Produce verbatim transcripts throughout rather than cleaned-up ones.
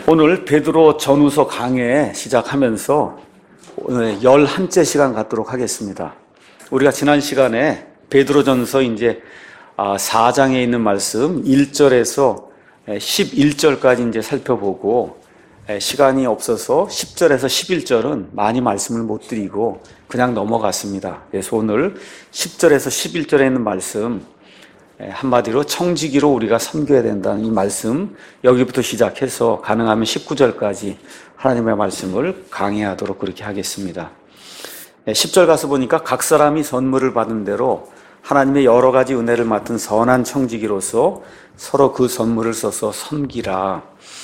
오늘 베드로 전후서 강해 시작하면서 오늘 열한째 시간 갖도록 하겠습니다. 우리가 지난 시간에 베드로전서 이제 사 장에 있는 말씀 일 절에서 십일 절까지 이제 살펴보고, 시간이 없어서 십 절에서 십일 절은 많이 말씀을 못 드리고 그냥 넘어갔습니다. 그래서 오늘 십 절에서 십일 절에 있는 말씀, 한마디로 청지기로 우리가 섬겨야 된다는 이 말씀, 여기부터 시작해서 가능하면 십구 절까지 하나님의 말씀을 강해하도록 그렇게 하겠습니다. 십 절 가서 보니까 각 사람이 선물을 받은 대로 하나님의 여러 가지 은혜를 맡은 선한 청지기로서 서로 그 선물을 써서 섬기라.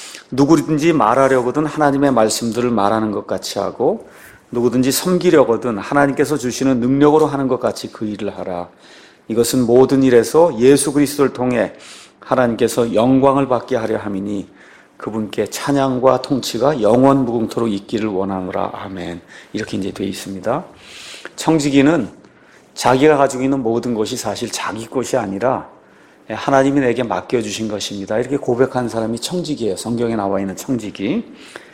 누구든지 말하려거든 하나님의 말씀들을 말하는 것 같이 하고, 누구든지 섬기려거든 하나님께서 주시는 능력으로 하는 것 같이 그 일을 하라. 이것은 모든 일에서 예수 그리스도를 통해 하나님께서 영광을 받게 하려 함이니 그분께 찬양과 통치가 영원 무궁토록 있기를 원하노라. 아멘. 이렇게 이제 되어 있습니다. 청지기는 자기가 가지고 있는 모든 것이 사실 자기 것이 아니라 하나님이 내게 맡겨주신 것입니다. 이렇게 고백한 사람이 청지기예요. 성경에 나와 있는 청지기.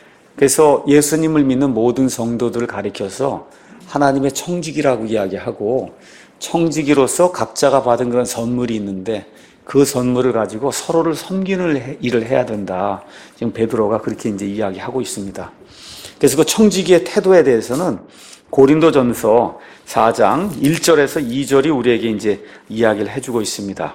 그래서 예수님을 믿는 모든 성도들을 가리켜서 하나님의 청지기라고 이야기하고, 청지기로서 각자가 받은 그런 선물이 있는데 그 선물을 가지고 서로를 섬기는 일을 해야 된다. 지금 베드로가 그렇게 이제 이야기하고 있습니다. 그래서 그 청지기의 태도에 대해서는 고린도전서 사 장 일 절에서 이 절이 우리에게 이제 이야기를 해주고 있습니다.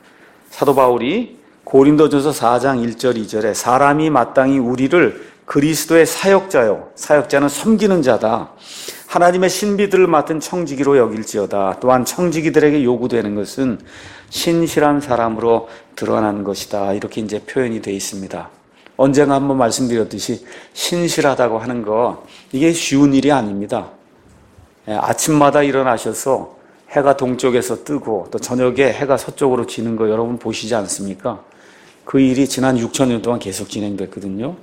사도 바울이 고린도전서 사 장 일 절 이 절에 사람이 마땅히 우리를 그리스도의 사역자요, 사역자는 섬기는 자다, 하나님의 신비들을 맡은 청지기로 여길지어다. 또한 청지기들에게 요구되는 것은 신실한 사람으로 드러나는 것이다. 이렇게 이제 표현이 되어 있습니다. 언젠가 한번 말씀드렸듯이 신실하다고 하는 거, 이게 쉬운 일이 아닙니다. 아침마다 일어나셔서 해가 동쪽에서 뜨고 또 저녁에 해가 서쪽으로 지는 거 여러분 보시지 않습니까? 그 일이 지난 육천 년 동안 계속 진행됐거든요.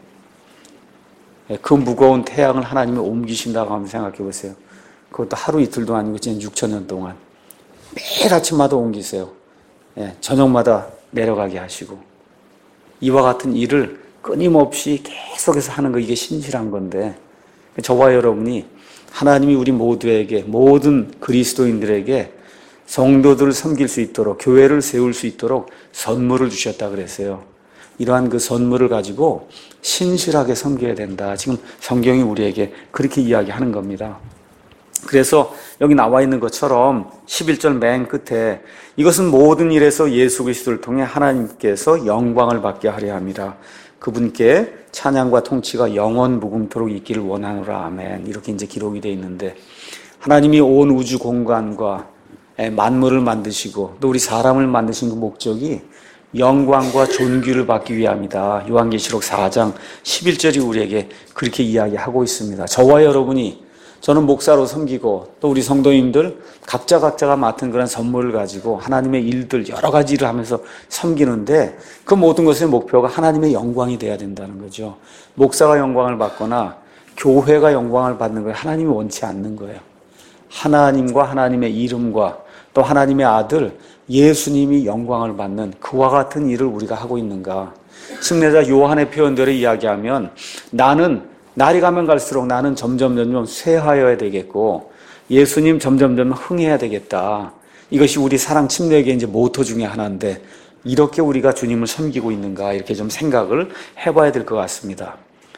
그 무거운 태양을 하나님이 옮기신다고 한번 생각해 보세요. 그것도 하루 이틀도 아니고 지난 육천 년 동안 매일 아침마다 옮기세요. 저녁마다 내려가게 하시고, 이와 같은 일을 끊임없이 계속해서 하는 거, 이게 신실한 건데, 저와 여러분이 하나님이 우리 모두에게, 모든 그리스도인들에게 성도들을 섬길 수 있도록, 교회를 세울 수 있도록 선물을 주셨다 그랬어요. 이러한 그 선물을 가지고 신실하게 섬겨야 된다. 지금 성경이 우리에게 그렇게 이야기하는 겁니다. 그래서 여기 나와 있는 것처럼 십일 절 맨 끝에 이것은 모든 일에서 예수 그리스도를 통해 하나님께서 영광을 받게 하려 함이라. 그분께 찬양과 통치가 영원 무궁토록 있기를 원하노라. 아멘. 이렇게 이제 기록이 되어 있는데, 하나님이 온 우주 공간과 만물을 만드시고 또 우리 사람을 만드신 그 목적이 영광과 존귀를 받기 위함이다. 요한계시록 사 장 십일 절이 우리에게 그렇게 이야기하고 있습니다. 저와 여러분이, 저는 목사로 섬기고 또 우리 성도님들 각자 각자가 맡은 그런 선물을 가지고 하나님의 일들, 여러 가지 일을 하면서 섬기는데, 그 모든 것의 목표가 하나님의 영광이 돼야 된다는 거죠. 목사가 영광을 받거나 교회가 영광을 받는 걸 하나님이 원치 않는 거예요. 하나님과 하나님의 이름과 또 하나님의 아들 예수님이 영광을 받는 그와 같은 일을 우리가 하고 있는가. 승례자 요한의 표현대로 이야기하면, 나는 날이 가면 갈수록 나는 점점 점점 쇠하여야 되겠고 예수님 점점 점점 흥해야 되겠다. 이것이 우리 사랑 침례의 이제 모토 중에 하나인데, 이렇게 우리가 주님을 섬기고 있는가, 이렇게 좀 생각을 해봐야 될 것 같습니다.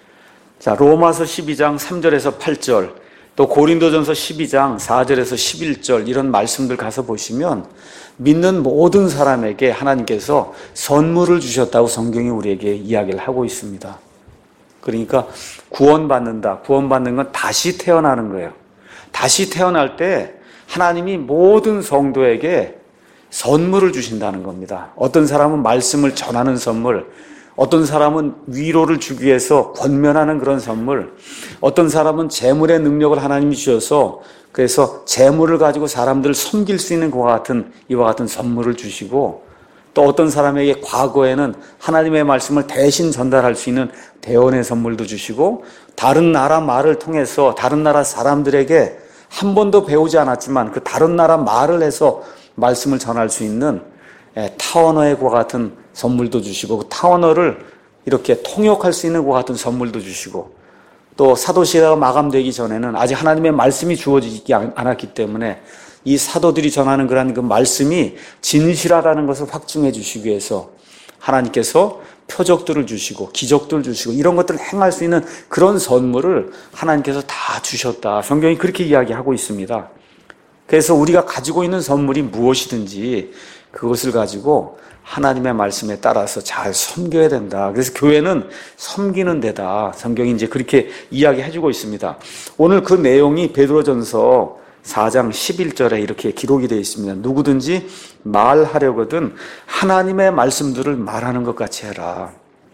자, 로마서 십이 장 삼 절에서 팔 절, 또 고린도전서 십이 장 사 절에서 십일 절, 이런 말씀들 가서 보시면 믿는 모든 사람에게 하나님께서 선물을 주셨다고 성경이 우리에게 이야기를 하고 있습니다. 그러니까 구원받는다. 구원받는 건 다시 태어나는 거예요. 다시 태어날 때 하나님이 모든 성도에게 선물을 주신다는 겁니다. 어떤 사람은 말씀을 전하는 선물, 어떤 사람은 위로를 주기 위해서 권면하는 그런 선물, 어떤 사람은 재물의 능력을 하나님이 주셔서 그래서 재물을 가지고 사람들을 섬길 수 있는 그와 같은, 이와 같은 선물을 주시고, 또 어떤 사람에게 과거에는 하나님의 말씀을 대신 전달할 수 있는 대언의 선물도 주시고, 다른 나라 말을 통해서 다른 나라 사람들에게 한 번도 배우지 않았지만 그 다른 나라 말을 해서 말씀을 전할 수 있는 타원어의 과 같은 선물도 주시고, 그 타원어를 이렇게 통역할 수 있는 것 같은 선물도 주시고, 또 사도시대가 마감되기 전에는 아직 하나님의 말씀이 주어지지 않았기 때문에 이 사도들이 전하는 그런 그 말씀이 진실하다는 것을 확증해 주시기 위해서 하나님께서 표적들을 주시고 기적들을 주시고 이런 것들을 행할 수 있는 그런 선물을 하나님께서 다 주셨다. 성경이 그렇게 이야기하고 있습니다. 그래서 우리가 가지고 있는 선물이 무엇이든지 그것을 가지고 하나님의 말씀에 따라서 잘 섬겨야 된다. 그래서 교회는 섬기는 데다. 성경이 이제 그렇게 이야기해주고 있습니다. 오늘 그 내용이 베드로전서 사 장 십일 절에 이렇게 기록이 되어 있습니다. 누구든지 말하려거든 하나님의 말씀들을 말하는 것 같이 해라.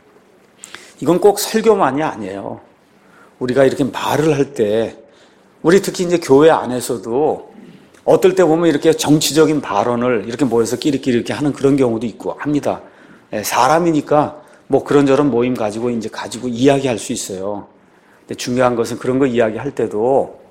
이건 꼭 설교만이 아니에요. 우리가 이렇게 말을 할 때, 우리 특히 이제 교회 안에서도 어떨 때 보면 이렇게 정치적인 발언을 이렇게 모여서 끼리끼리 이렇게 하는 그런 경우도 있고 합니다. 사람이니까 뭐 그런저런 모임 가지고 이제 가지고 이야기할 수 있어요. 근데 중요한 것은 그런 거 이야기할 때도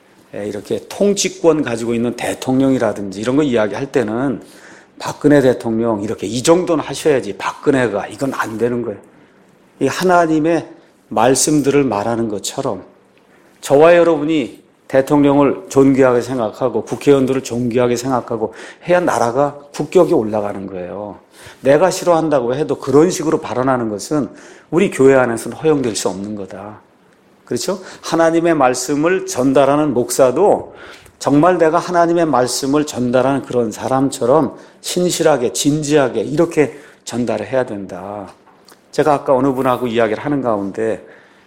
이렇게 통치권 가지고 있는 대통령이라든지 이런 거 이야기할 때는 박근혜 대통령 이렇게 이 정도는 하셔야지 박근혜가 이건 안 되는 거예요. 이 하나님의 말씀들을 말하는 것처럼 저와 여러분이 대통령을 존귀하게 생각하고 국회의원들을 존귀하게 생각하고 해야 나라가 국격이 올라가는 거예요. 내가 싫어한다고 해도 그런 식으로 발언하는 것은 우리 교회 안에서는 허용될 수 없는 거다. 그렇죠? 하나님의 말씀을 전달하는 목사도 정말 내가 하나님의 말씀을 전달하는 그런 사람처럼 신실하게 진지하게 이렇게 전달을 해야 된다. 제가 아까 어느 분하고 이야기를 하는 가운데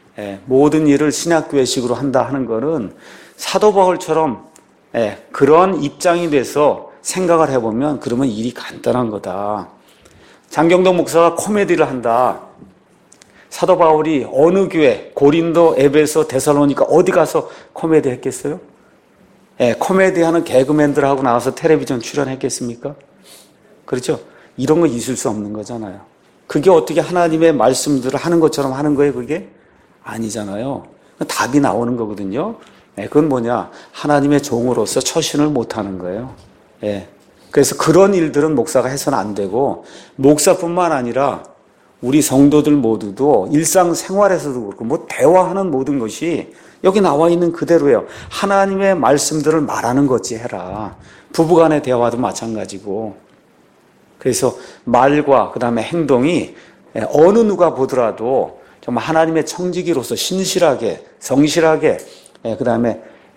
모든 일을 신약교회식으로 한다 하는 거는 사도 바울처럼 그런 입장이 돼서 생각을 해보면 그러면 일이 간단한 거다. 장경동 목사가 코미디를 한다. 사도 바울이 어느 교회, 고린도, 에베소, 데살로니가 어디 가서 코미디 했겠어요? 예, 코미디 하는 개그맨들하고 나와서 텔레비전 출연했겠습니까? 그렇죠? 이런 거 있을 수 없는 거잖아요. 그게 어떻게 하나님의 말씀들을 하는 것처럼 하는 거예요, 그게? 아니잖아요. 답이 나오는 거거든요. 예, 그건 뭐냐? 하나님의 종으로서 처신을 못 하는 거예요. 예. 그래서 그런 일들은 목사가 해서는 안 되고, 목사뿐만 아니라 우리 성도들 모두도 일상생활에서도 그렇고 뭐 대화하는 모든 것이 여기 나와 있는 그대로예요. 하나님의 말씀들을 말하는 것지 해라. 부부간의 대화도 마찬가지고. 그래서 말과 그 다음에 행동이 어느 누가 보더라도 정말 하나님의 청지기로서 신실하게 성실하게 그 다음에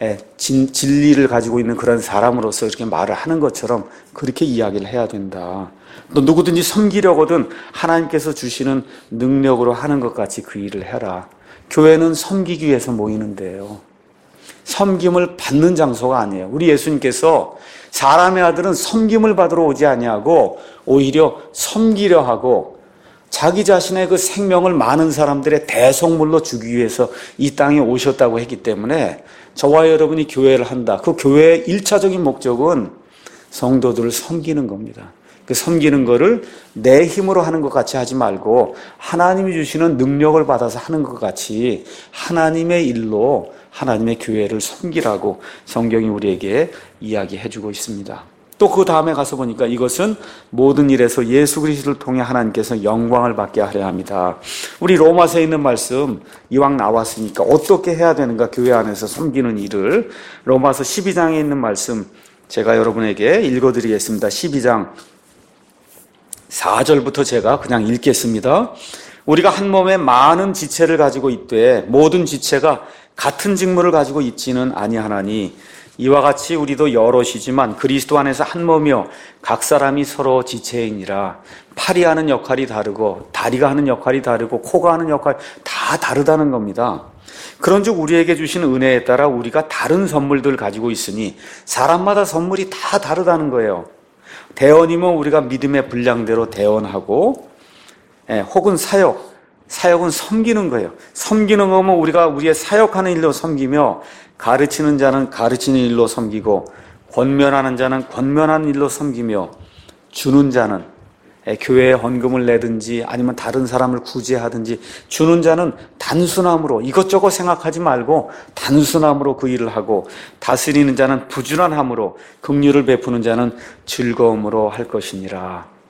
진리를 가지고 있는 그런 사람으로서 이렇게 말을 하는 것처럼 그렇게 이야기를 해야 된다. 또 누구든지 섬기려거든 하나님께서 주시는 능력으로 하는 것 같이 그 일을 해라. 교회는 섬기기 위해서 모이는데요. 섬김을 받는 장소가 아니에요. 우리 예수님께서 사람의 아들은 섬김을 받으러 오지 아니하고 오히려 섬기려 하고 자기 자신의 그 생명을 많은 사람들의 대속물로 주기 위해서 이 땅에 오셨다고 했기 때문에 저와 여러분이 교회를 한다. 그 교회의 일차적인 목적은 성도들을 섬기는 겁니다. 그 섬기는 거를 내 힘으로 하는 것 같이 하지 말고 하나님이 주시는 능력을 받아서 하는 것 같이 하나님의 일로 하나님의 교회를 섬기라고 성경이 우리에게 이야기해주고 있습니다. 또 그 다음에 가서 보니까 이것은 모든 일에서 예수 그리스도를 통해 하나님께서 영광을 받게 하려 합니다. 우리 로마서에 있는 말씀 이왕 나왔으니까 어떻게 해야 되는가, 교회 안에서 섬기는 일을. 로마서 십이 장에 있는 말씀 제가 여러분에게 읽어드리겠습니다. 십이 장 사 절부터 제가 그냥 읽겠습니다. 우리가 한 몸에 많은 지체를 가지고 있되 모든 지체가 같은 직무를 가지고 있지는 아니하나니 이와 같이 우리도 여럿이지만 그리스도 안에서 한 몸이요 각 사람이 서로 지체이니라. 팔이 하는 역할이 다르고 다리가 하는 역할이 다르고 코가 하는 역할이 다 다르다는 겁니다. 그런즉 우리에게 주신 은혜에 따라 우리가 다른 선물들을 가지고 있으니 사람마다 선물이 다 다르다는 거예요. 대언이면 우리가 믿음의 분량대로 대언하고, 예, 혹은 사역, 사역은 섬기는 거예요. 섬기는 거면 우리가 우리의 사역하는 일로 섬기며, 가르치는 자는 가르치는 일로 섬기고, 권면하는 자는 권면하는 일로 섬기며, 주는 자는 교회에 헌금을 내든지 아니면 다른 사람을 구제하든지, 주는 자는 단순함으로 이것저것 생각하지 말고 단순함으로 그 일을 하고, 다스리는 자는 부지런함으로, 긍휼을 베푸는 자는 즐거움으로 할 것이니라.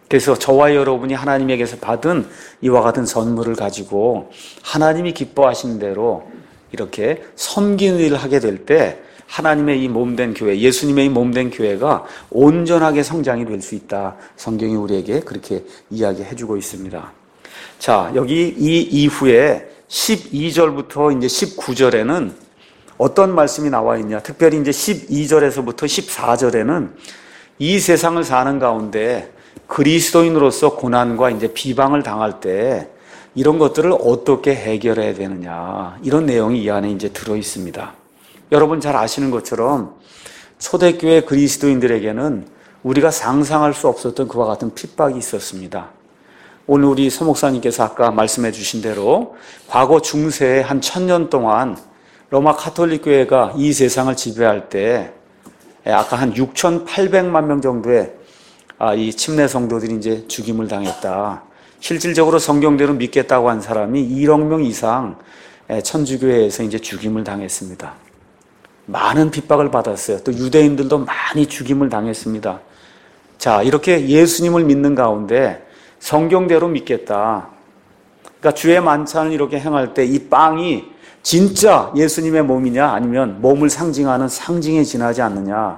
그래서 저와 여러분이 하나님에게서 받은 이와 같은 선물을 가지고 하나님이 기뻐하신 대로 이렇게 섬기는 일을 하게 될 때 하나님의 이 몸된 교회, 예수님의 이 몸된 교회가 온전하게 성장이 될 수 있다. 성경이 우리에게 그렇게 이야기해주고 있습니다. 자, 여기 이 이후에 십이 절부터 이제 십구 절에는 어떤 말씀이 나와 있냐? 특별히 이제 십이 절에서부터 십사 절에는 이 세상을 사는 가운데 그리스도인으로서 고난과 이제 비방을 당할 때 이런 것들을 어떻게 해결해야 되느냐, 이런 내용이 이 안에 이제 들어 있습니다. 여러분 잘 아시는 것처럼 초대교회 그리스도인들에게는 우리가 상상할 수 없었던 그와 같은 핍박이 있었습니다. 오늘 우리 서목사님께서 아까 말씀해 주신 대로 과거 중세에 한 천년 동안 로마 가톨릭 교회가 이 세상을 지배할 때 아까 한 육천팔백만 명 정도의 이 침례 성도들이 이제 죽임을 당했다. 실질적으로 성경대로 믿겠다고 한 사람이 일억 명 이상 천주교회에서 이제 죽임을 당했습니다. 많은 핍박을 받았어요. 또 유대인들도 많이 죽임을 당했습니다. 자, 이렇게 예수님을 믿는 가운데 성경대로 믿겠다. 그러니까 주의 만찬을 이렇게 행할 때 이 빵이 진짜 예수님의 몸이냐 아니면 몸을 상징하는 상징에 지나지 않느냐.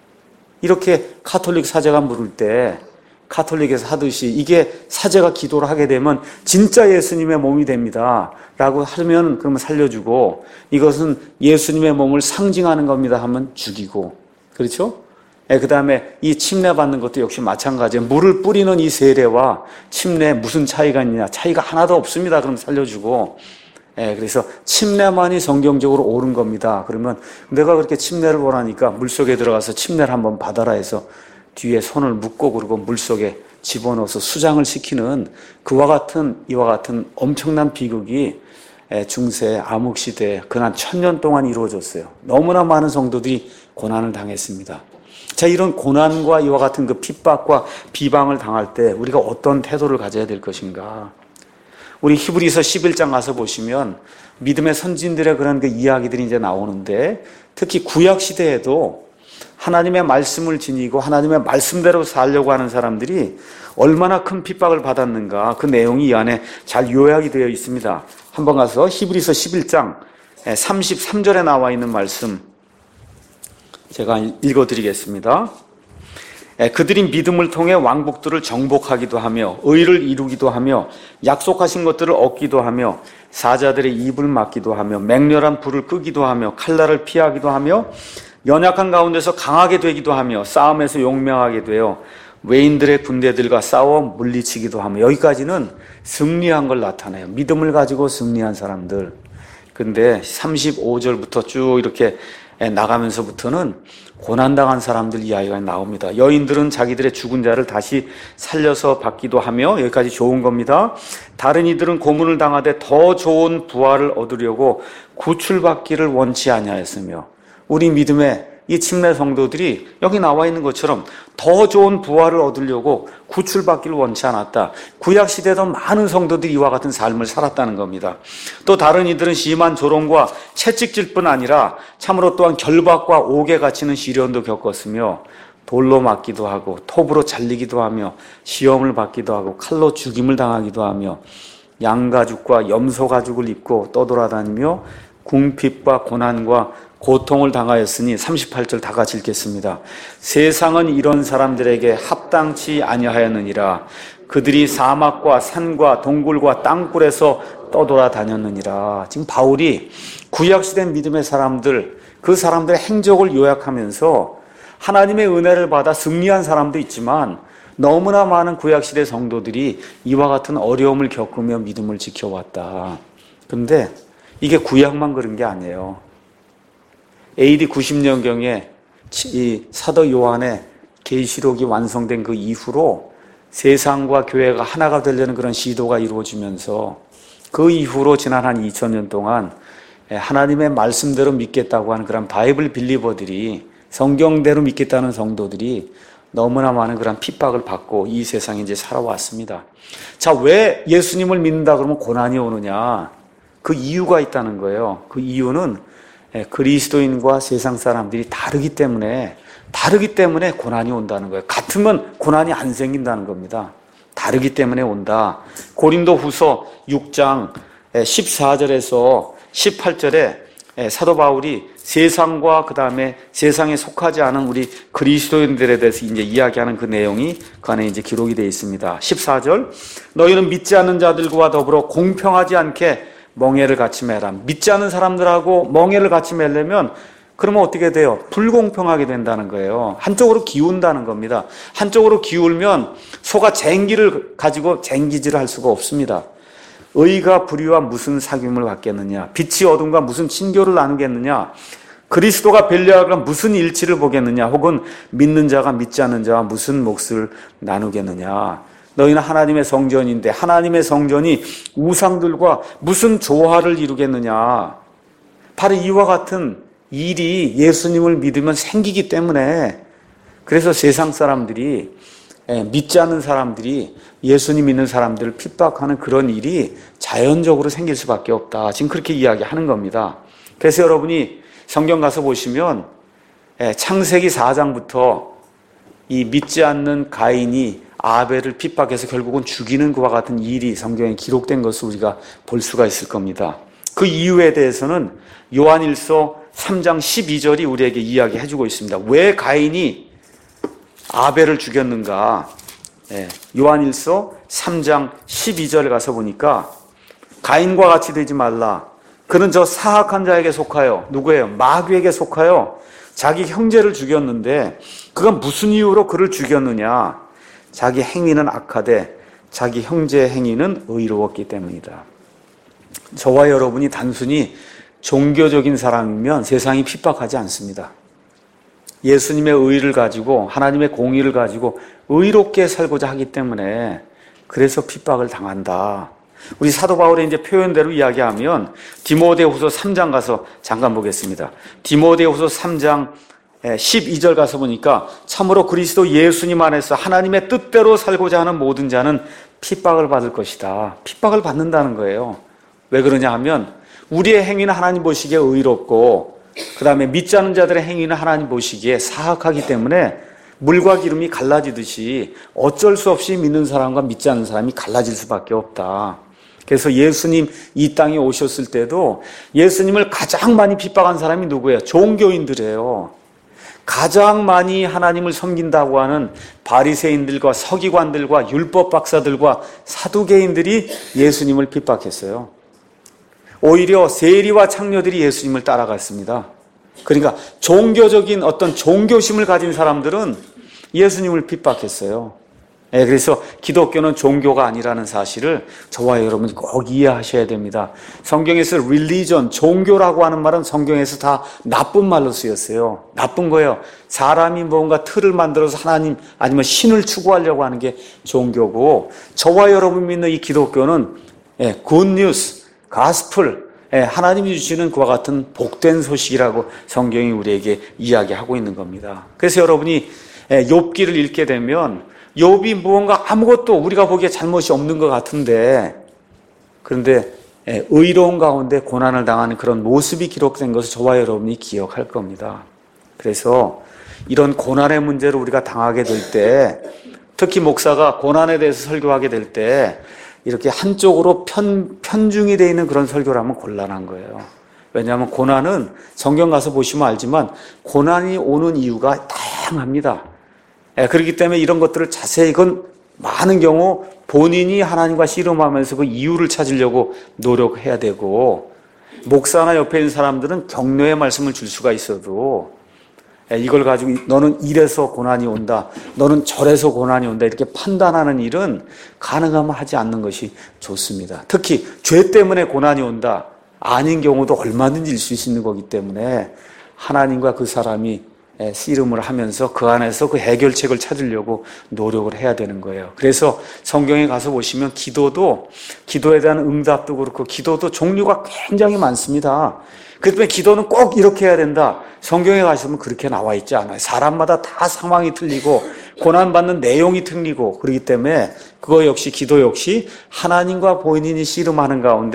이렇게 카톨릭 사제가 물을 때 카톨릭에서 하듯이 이게 사제가 기도를 하게 되면 진짜 예수님의 몸이 됩니다 라고 하면 그러면 살려주고, 이것은 예수님의 몸을 상징하는 겁니다 하면 죽이고, 그렇죠? 그 다음에 이 침례 받는 것도 역시 마찬가지예요. 물을 뿌리는 이 세례와 침례 무슨 차이가 있느냐? 차이가 하나도 없습니다. 그럼 살려주고, 예, 그래서 침례만이 성경적으로 옳은 겁니다. 그러면 내가 그렇게 침례를 원하니까 물속에 들어가서 침례를 한번 받아라 해서 뒤에 손을 묶고 그러고 물속에 집어넣어서 수장을 시키는 그와 같은 이와 같은 엄청난 비극이 중세 암흑시대에 그난 천년 동안 이루어졌어요. 너무나 많은 성도들이 고난을 당했습니다. 자, 이런 고난과 이와 같은 그 핍박과 비방을 당할 때 우리가 어떤 태도를 가져야 될 것인가? 우리 히브리서 십일 장 가서 보시면 믿음의 선진들의 그런 그 이야기들이 이제 나오는데, 특히 구약 시대에도 하나님의 말씀을 지니고 하나님의 말씀대로 살려고 하는 사람들이 얼마나 큰 핍박을 받았는가, 그 내용이 이 안에 잘 요약이 되어 있습니다. 한번 가서 히브리서 십일 장 삼십삼 절에 나와 있는 말씀 제가 읽어드리겠습니다. 그들이 믿음을 통해 왕복들을 정복하기도 하며 의를 이루기도 하며 약속하신 것들을 얻기도 하며 사자들의 입을 막기도 하며 맹렬한 불을 끄기도 하며 칼날을 피하기도 하며 연약한 가운데서 강하게 되기도 하며 싸움에서 용맹하게 되어 외인들의 군대들과 싸워 물리치기도 하며, 여기까지는 승리한 걸 나타내요. 믿음을 가지고 승리한 사람들. 근데 삼십오 절부터 쭉 이렇게 나가면서부터는 고난당한 사람들 이야기가 나옵니다. 여인들은 자기들의 죽은 자를 다시 살려서 받기도 하며, 여기까지 좋은 겁니다. 다른 이들은 고문을 당하되 더 좋은 부활을 얻으려고 구출받기를 원치 아니하였으며, 우리 믿음의 이 침례 성도들이 여기 나와 있는 것처럼 더 좋은 부활을 얻으려고 구출받기를 원치 않았다. 구약시대에도 많은 성도들이 이와 같은 삶을 살았다는 겁니다. 또 다른 이들은 심한 조롱과 채찍질 뿐 아니라 참으로 또한 결박과 옥에 갇히는 시련도 겪었으며 돌로 맞기도 하고 톱으로 잘리기도 하며 시험을 받기도 하고 칼로 죽임을 당하기도 하며 양가죽과 염소가죽을 입고 떠돌아다니며 궁핍과 고난과 고통을 당하였으니, 삼십팔 절 다 같이 읽겠습니다. 세상은 이런 사람들에게 합당치 아니하였느니라. 그들이 사막과 산과 동굴과 땅굴에서 떠돌아다녔느니라. 지금 바울이 구약시대 믿음의 사람들, 그 사람들의 행적을 요약하면서 하나님의 은혜를 받아 승리한 사람도 있지만 너무나 많은 구약시대 성도들이 이와 같은 어려움을 겪으며 믿음을 지켜왔다. 그런데 이게 구약만 그런 게 아니에요. 에이디 구십 년경에 이 사도 요한의 계시록이 완성된 그 이후로 세상과 교회가 하나가 되려는 그런 시도가 이루어지면서 그 이후로 지난 한 이천 년 동안 하나님의 말씀대로 믿겠다고 하는 그런 바이블 빌리버들이, 성경대로 믿겠다는 성도들이 너무나 많은 그런 핍박을 받고 이 세상에 이제 살아왔습니다. 자, 왜 예수님을 믿는다 그러면 고난이 오느냐? 그 이유가 있다는 거예요. 그 이유는 그리스도인과 세상 사람들이 다르기 때문에 다르기 때문에 고난이 온다는 거예요. 같으면 고난이 안 생긴다는 겁니다. 다르기 때문에 온다. 고린도 후서 육 장 십사 절에서 십팔 절에 사도 바울이 세상과 그 다음에 세상에 속하지 않은 우리 그리스도인들에 대해서 이제 이야기하는 그 내용이 그 안에 이제 기록이 되어 있습니다. 십사 절, 너희는 믿지 않는 자들과 더불어 공평하지 않게 멍에를 같이 매라. 믿지 않는 사람들하고 멍에를 같이 매려면 그러면 어떻게 돼요? 불공평하게 된다는 거예요. 한쪽으로 기운다는 겁니다. 한쪽으로 기울면 소가 쟁기를 가지고 쟁기질을 할 수가 없습니다. 의가 불의와 무슨 사귐을 갖겠느냐? 빛이 어둠과 무슨 친교를 나누겠느냐? 그리스도가 벨리알과 무슨 일치를 보겠느냐? 혹은 믿는 자가 믿지 않는 자와 무슨 몫을 나누겠느냐? 너희는 하나님의 성전인데 하나님의 성전이 우상들과 무슨 조화를 이루겠느냐? 바로 이와 같은 일이 예수님을 믿으면 생기기 때문에, 그래서 세상 사람들이, 믿지 않는 사람들이 예수님 믿는 사람들을 핍박하는 그런 일이 자연적으로 생길 수밖에 없다. 지금 그렇게 이야기하는 겁니다. 그래서 여러분이 성경 가서 보시면 창세기 사 장부터 이 믿지 않는 가인이 아벨을 핍박해서 결국은 죽이는 그와 같은 일이 성경에 기록된 것을 우리가 볼 수가 있을 겁니다. 그 이유에 대해서는 요한일서 삼 장 십이 절이 우리에게 이야기해주고 있습니다. 왜 가인이 아벨을 죽였는가? 요한일서 삼 장 십이 절에 가서 보니까 가인과 같이 되지 말라. 그는 저 사악한 자에게 속하여, 누구예요? 마귀에게 속하여 자기 형제를 죽였는데 그가 무슨 이유로 그를 죽였느냐? 자기 행위는 악하되 자기 형제의 행위는 의로웠기 때문이다. 저와 여러분이 단순히 종교적인 사람이면 세상이 핍박하지 않습니다. 예수님의 의를 가지고 하나님의 공의를 가지고 의롭게 살고자 하기 때문에 그래서 핍박을 당한다. 우리 사도 바울의 이제 표현대로 이야기하면 디모데후서 삼 장 가서 잠깐 보겠습니다. 디모데후서 삼 장 십이 절 가서 보니까 참으로 그리스도 예수님 안에서 하나님의 뜻대로 살고자 하는 모든 자는 핍박을 받을 것이다. 핍박을 받는다는 거예요. 왜 그러냐 하면 우리의 행위는 하나님 보시기에 의롭고 그 다음에 믿지 않는 자들의 행위는 하나님 보시기에 사악하기 때문에 물과 기름이 갈라지듯이 어쩔 수 없이 믿는 사람과 믿지 않는 사람이 갈라질 수밖에 없다. 그래서 예수님 이 땅에 오셨을 때도 예수님을 가장 많이 핍박한 사람이 누구예요? 종교인들이에요. 가장 많이 하나님을 섬긴다고 하는 바리새인들과 서기관들과 율법 박사들과 사두개인들이 예수님을 핍박했어요. 오히려 세리와 창녀들이 예수님을 따라갔습니다. 그러니까 종교적인 어떤 종교심을 가진 사람들은 예수님을 핍박했어요. 네, 그래서 기독교는 종교가 아니라는 사실을 저와 여러분이 꼭 이해하셔야 됩니다. 성경에서 religion, 종교라고 하는 말은 성경에서 다 나쁜 말로 쓰였어요. 나쁜 거예요. 사람이 뭔가 틀을 만들어서 하나님 아니면 신을 추구하려고 하는 게 종교고, 저와 여러분 믿는 이 기독교는 예, good news, 가스플, 예, 하나님이 주시는 그와 같은 복된 소식이라고 성경이 우리에게 이야기하고 있는 겁니다. 그래서 여러분이 예, 욥기를 읽게 되면 욥이 무언가 아무것도 우리가 보기에 잘못이 없는 것 같은데, 그런데 예, 의로운 가운데 고난을 당하는 그런 모습이 기록된 것을 저와 여러분이 기억할 겁니다. 그래서 이런 고난의 문제를 우리가 당하게 될 때, 특히 목사가 고난에 대해서 설교하게 될 때 이렇게 한쪽으로 편, 편중이 되어 있는 그런 설교를 하면 곤란한 거예요. 왜냐하면 고난은 성경 가서 보시면 알지만 고난이 오는 이유가 다양합니다. 예, 그렇기 때문에 이런 것들을 자세히, 이건 많은 경우 본인이 하나님과 씨름하면서 그 이유를 찾으려고 노력해야 되고, 목사나 옆에 있는 사람들은 격려의 말씀을 줄 수가 있어도 예, 이걸 가지고 너는 이래서 고난이 온다, 너는 저래서 고난이 온다 이렇게 판단하는 일은 가능하면 하지 않는 것이 좋습니다. 특히 죄 때문에 고난이 온다, 아닌 경우도 얼마든지 있을 수 있는 거기 때문에 하나님과 그 사람이 씨름을 하면서 그 안에서 그 해결책을 찾으려고 노력을 해야 되는 거예요. 그래서 성경에 가서 보시면 기도도, 기도에 대한 응답도 그렇고 기도도 종류가 굉장히 많습니다. 그렇기 때문에 기도는 꼭 이렇게 해야 된다, 성경에 가시면 그렇게 나와 있지 않아요. 사람마다 다 상황이 틀리고 고난받는 내용이 틀리고, 그렇기 때문에 그거 역시, 기도 역시 하나님과 본인이 씨름하는 가운데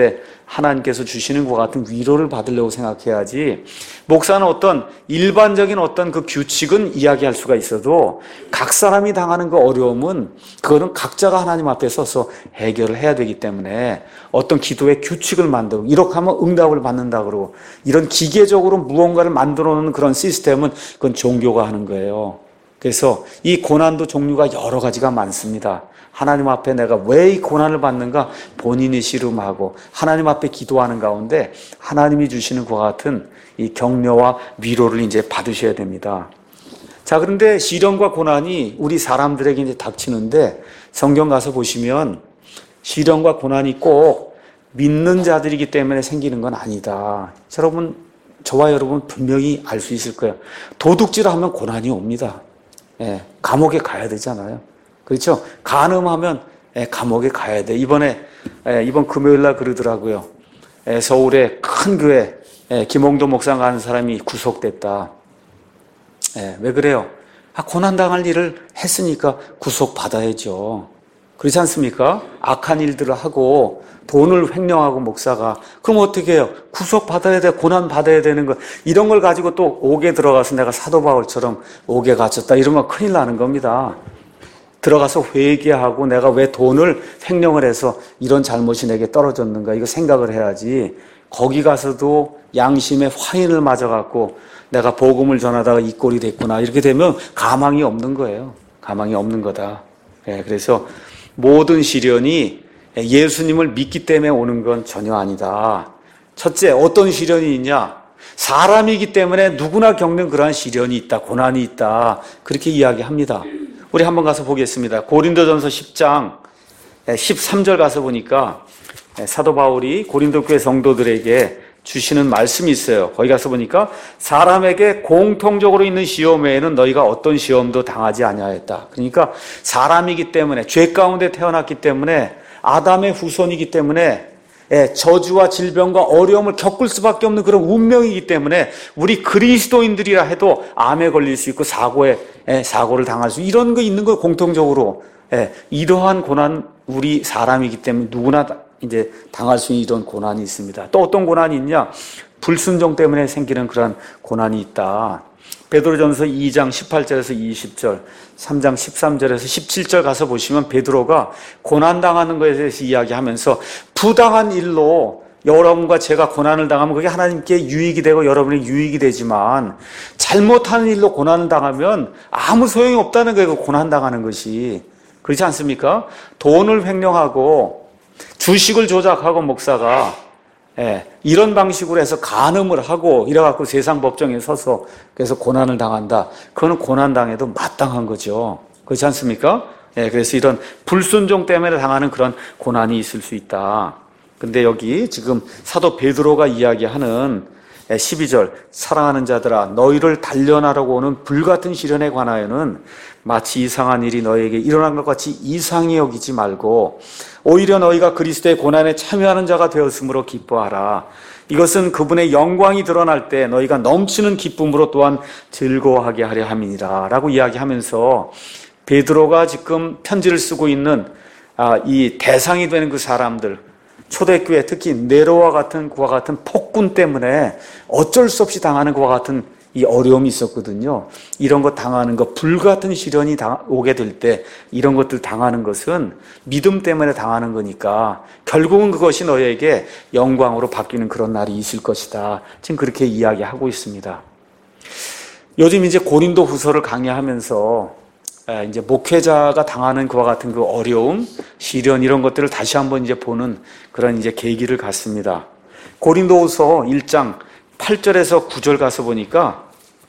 하나님께서 주시는 것 같은 위로를 받으려고 생각해야지, 목사는 어떤 일반적인 어떤 그 규칙은 이야기할 수가 있어도 각 사람이 당하는 그 어려움은 그거는 각자가 하나님 앞에 서서 해결을 해야 되기 때문에 어떤 기도의 규칙을 만들고 이렇게 하면 응답을 받는다 그러고 이런 기계적으로 무언가를 만들어 놓는 그런 시스템은 그건 종교가 하는 거예요. 그래서 이 고난도 종류가 여러 가지가 많습니다. 하나님 앞에 내가 왜 이 고난을 받는가 본인이 씨름하고 하나님 앞에 기도하는 가운데 하나님이 주시는 그와 같은 이 격려와 위로를 이제 받으셔야 됩니다. 자, 그런데 시련과 고난이 우리 사람들에게 이제 닥치는데 성경 가서 보시면 시련과 고난이 꼭 믿는 자들이기 때문에 생기는 건 아니다. 여러분, 저와 여러분 분명히 알 수 있을 거예요. 도둑질 하면 고난이 옵니다. 예, 감옥에 가야 되잖아요. 그렇죠? 간음하면 예, 감옥에 가야 돼. 이번에 예, 이번 금요일 날 그러더라고요. 예, 서울의 큰 교회 예, 김홍도 목사가 하는 사람이 구속됐다. 예, 왜 그래요? 아, 고난당할 일을 했으니까 구속받아야죠. 그렇지 않습니까? 악한 일들을 하고 돈을 횡령하고 목사가 그럼 어떻게 해요? 구속받아야 돼, 고난받아야 되는 거 이런 걸 가지고 또 옥에 들어가서 내가 사도 바울처럼 옥에 갇혔다 이러면 큰일 나는 겁니다. 들어가서 회개하고 내가 왜 돈을 횡령을 해서 이런 잘못이 내게 떨어졌는가 이거 생각을 해야지 거기 가서도 양심의 화인을 맞아갖고 내가 복음을 전하다가 이 꼴이 됐구나 이렇게 되면 가망이 없는 거예요. 가망이 없는 거다. 예, 그래서 모든 시련이 예수님을 믿기 때문에 오는 건 전혀 아니다. 첫째, 어떤 시련이 있냐? 사람이기 때문에 누구나 겪는 그러한 시련이 있다, 고난이 있다. 그렇게 이야기합니다. 우리 한번 가서 보겠습니다. 고린도전서 십 장 십삼 절 가서 보니까 사도 바울이 고린도 교회 성도들에게 주시는 말씀이 있어요. 거기 가서 보니까 사람에게 공통적으로 있는 시험 외에는 너희가 어떤 시험도 당하지 아니하였다. 그러니까 사람이기 때문에 죄 가운데 태어났기 때문에 아담의 후손이기 때문에 저주와 질병과 어려움을 겪을 수밖에 없는 그런 운명이기 때문에 우리 그리스도인들이라 해도 암에 걸릴 수 있고 사고에 사고를 당할 수 이런 거 있는 거 공통적으로 이러한 고난 우리 사람이기 때문에 누구나 이제 당할 수 있는 이런 고난이 있습니다. 또 어떤 고난이 있냐? 불순종 때문에 생기는 그런 고난이 있다. 베드로전서 이 장 십팔 절에서 이십 절, 삼 장 십삼 절에서 십칠 절 가서 보시면 베드로가 고난당하는 것에 대해서 이야기하면서 부당한 일로 여러분과 제가 고난을 당하면 그게 하나님께 유익이 되고 여러분의 유익이 되지만 잘못하는 일로 고난을 당하면 아무 소용이 없다는 거예요. 고난당하는 것이. 그렇지 않습니까? 돈을 횡령하고 주식을 조작하고 목사가 예, 이런 방식으로 해서 간음을 하고 이래갖고 세상 법정에 서서 그래서 고난을 당한다. 그거는 고난당해도 마땅한 거죠. 그렇지 않습니까? 예, 그래서 이런 불순종 때문에 당하는 그런 고난이 있을 수 있다. 근데 여기 지금 사도 베드로가 이야기하는 십이 절 사랑하는 자들아 너희를 단련하라고 오는 불같은 시련에 관하여는 마치 이상한 일이 너희에게 일어난 것 같이 이상히 여기지 말고 오히려 너희가 그리스도의 고난에 참여하는 자가 되었으므로 기뻐하라. 이것은 그분의 영광이 드러날 때 너희가 넘치는 기쁨으로 또한 즐거워하게 하려 함이니라 라고 이야기하면서 베드로가 지금 편지를 쓰고 있는 이 대상이 되는 그 사람들 초대교회 특히 네로와 같은 그와 같은 폭군 때문에 어쩔 수 없이 당하는 그와 같은 이 어려움이 있었거든요. 이런 거 당하는 거, 불같은 시련이 오게 될 때 이런 것들 당하는 것은 믿음 때문에 당하는 거니까 결국은 그것이 너희에게 영광으로 바뀌는 그런 날이 있을 것이다. 지금 그렇게 이야기하고 있습니다. 요즘 이제 고린도 후서를 강의하면서 이제 목회자가 당하는 그와 같은 그 어려움, 시련 이런 것들을 다시 한번 이제 보는 그런 이제 계기를 갖습니다. 고린도후서 일 장 팔 절에서 구 절 가서 보니까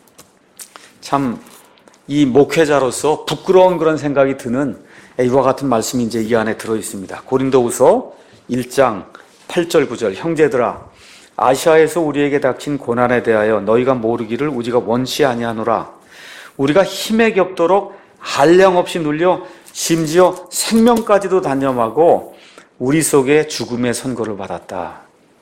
참 이 목회자로서 부끄러운 그런 생각이 드는 이와 같은 말씀이 이제 이 안에 들어 있습니다. 고린도후서 일 장 팔 절 구 절 형제들아 아시아에서 우리에게 닥친 고난에 대하여 너희가 모르기를 우리가 원치 아니하노라. 우리가 힘에 겹도록 한량없이 눌려 심지어 생명까지도 단념하고 우리 속에 죽음의 선고를 받았다.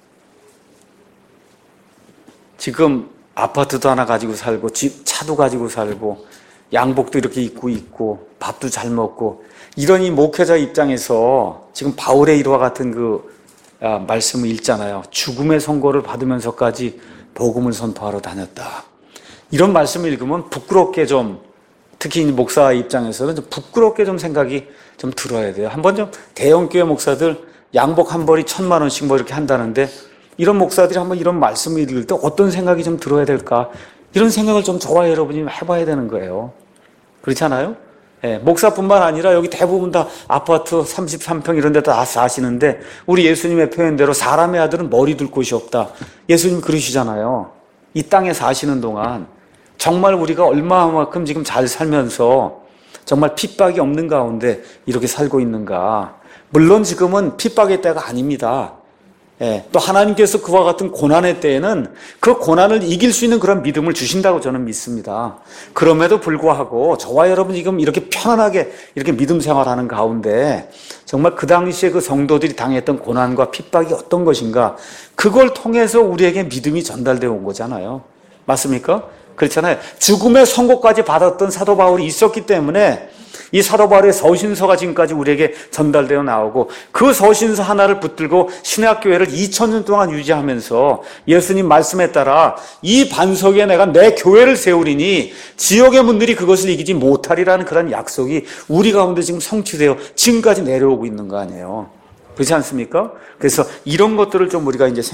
지금 아파트도 하나 가지고 살고 집, 차도 가지고 살고 양복도 이렇게 입고 있고 밥도 잘 먹고 이런 이 목회자 입장에서 지금 바울의 이와 같은 그 말씀을 읽잖아요. 죽음의 선고를 받으면서까지 복음을 선포하러 다녔다. 이런 말씀을 읽으면 부끄럽게 좀, 특히 목사 입장에서는 좀 부끄럽게 좀 생각이 좀 들어야 돼요. 한번 좀 대형교회 목사들 양복 한 벌이 천만 원씩 뭐 이렇게 한다는데, 이런 목사들이 한번 이런 말씀을 읽을 때 어떤 생각이 좀 들어야 될까? 이런 생각을 좀 저와 여러분이 해봐야 되는 거예요. 그렇잖아요? 예, 목사뿐만 아니라 여기 대부분 다 아파트 삼십삼 평 이런 데 다 사시는데, 우리 예수님의 표현대로 사람의 아들은 머리 둘 곳이 없다. 예수님 그러시잖아요. 이 땅에 사시는 동안 정말 우리가 얼마만큼 지금 잘 살면서 정말 핍박이 없는 가운데 이렇게 살고 있는가. 물론 지금은 핍박의 때가 아닙니다. 예, 또 하나님께서 그와 같은 고난의 때에는 그 고난을 이길 수 있는 그런 믿음을 주신다고 저는 믿습니다. 그럼에도 불구하고 저와 여러분 지금 이렇게 편안하게 이렇게 믿음 생활하는 가운데 정말 그 당시에 그 성도들이 당했던 고난과 핍박이 어떤 것인가, 그걸 통해서 우리에게 믿음이 전달되어 온 거잖아요. 맞습니까? 그렇잖아요. 죽음의 선고까지 받았던 사도 바울이 있었기 때문에 이 사도 바울의 서신서가 지금까지 우리에게 전달되어 나오고, 그 서신서 하나를 붙들고 신약교회를 이천 년 동안 유지하면서 예수님 말씀에 따라 이 반석에 내가 내 교회를 세우리니 지옥의 문들이 그것을 이기지 못하리라는 그런 약속이 우리 가운데 지금 성취되어 지금까지 내려오고 있는 거 아니에요. 그렇지 않습니까? 그래서 이런 것들을 좀 우리가 이제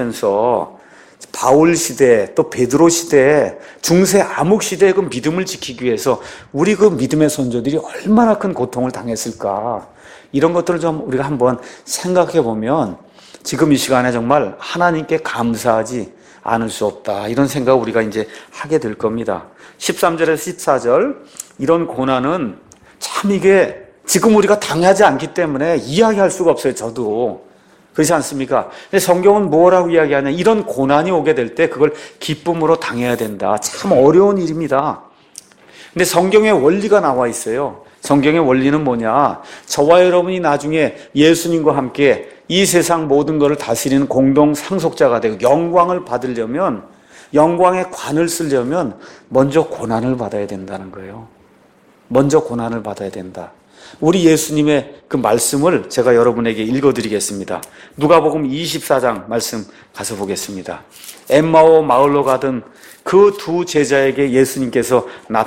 생각하면서 바울 시대, 또 베드로 시대, 중세 암흑 시대의 그 믿음을 지키기 위해서 우리 그 믿음의 선조들이 얼마나 큰 고통을 당했을까, 이런 것들을 좀 우리가 한번 생각해 보면 지금 이 시간에 정말 하나님께 감사하지 않을 수 없다, 이런 생각을 우리가 이제 하게 될 겁니다. 십삼 절에서 십사 절, 이런 고난은 참 이게 지금 우리가 당하지 않기 때문에 이야기할 수가 없어요. 저도 그렇지 않습니까? 근데 성경은 뭐라고 이야기하냐, 이런 고난이 오게 될 때 그걸 기쁨으로 당해야 된다. 참 어려운 일입니다. 근데 성경의 원리가 나와 있어요. 성경의 원리는 뭐냐, 저와 여러분이 나중에 예수님과 함께 이 세상 모든 것을 다스리는 공동 상속자가 되고 영광을 받으려면, 영광의 관을 쓰려면 먼저 고난을 받아야 된다는 거예요. 먼저 고난을 받아야 된다. 우리 예수님의 그 말씀을 제가 여러분에게 읽어드리겠습니다. 누가복음 이십사 장 말씀 가서 보겠습니다. 엠마오 마을로 가던 그 두 제자에게 예수님께서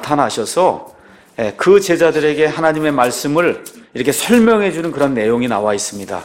나타나셔서 그 제자들에게 하나님의 말씀을 이렇게 설명해 주는 그런 내용이 나와 있습니다.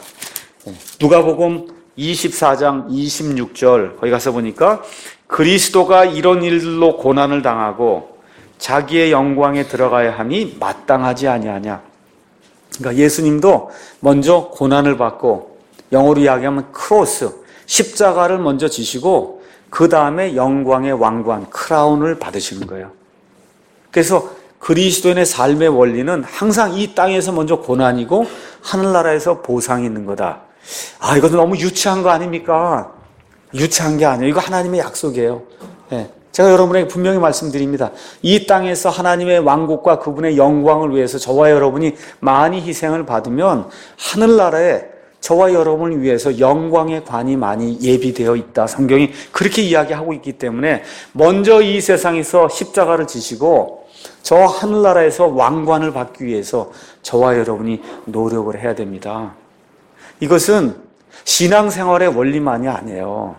누가복음 이십사 장 이십육 절, 거기 가서 보니까 그리스도가 이런 일로 고난을 당하고 자기의 영광에 들어가야 함이 마땅하지 아니하냐. 그러니까 예수님도 먼저 고난을 받고, 영어로 이야기하면 크로스, 십자가를 먼저 지시고 그 다음에 영광의 왕관, 크라운을 받으시는 거예요. 그래서 그리스도인의 삶의 원리는 항상 이 땅에서 먼저 고난이고 하늘나라에서 보상이 있는 거다. 아, 이것도 너무 유치한 거 아닙니까? 유치한 게 아니에요. 이거 하나님의 약속이에요. 네. 제가 여러분에게 분명히 말씀드립니다. 이 땅에서 하나님의 왕국과 그분의 영광을 위해서 저와 여러분이 많이 희생을 받으면 하늘나라에 저와 여러분을 위해서 영광의 관이 많이 예비되어 있다. 성경이 그렇게 이야기하고 있기 때문에 먼저 이 세상에서 십자가를 지시고 저 하늘나라에서 왕관을 받기 위해서 저와 여러분이 노력을 해야 됩니다. 이것은 신앙생활의 원리만이 아니에요.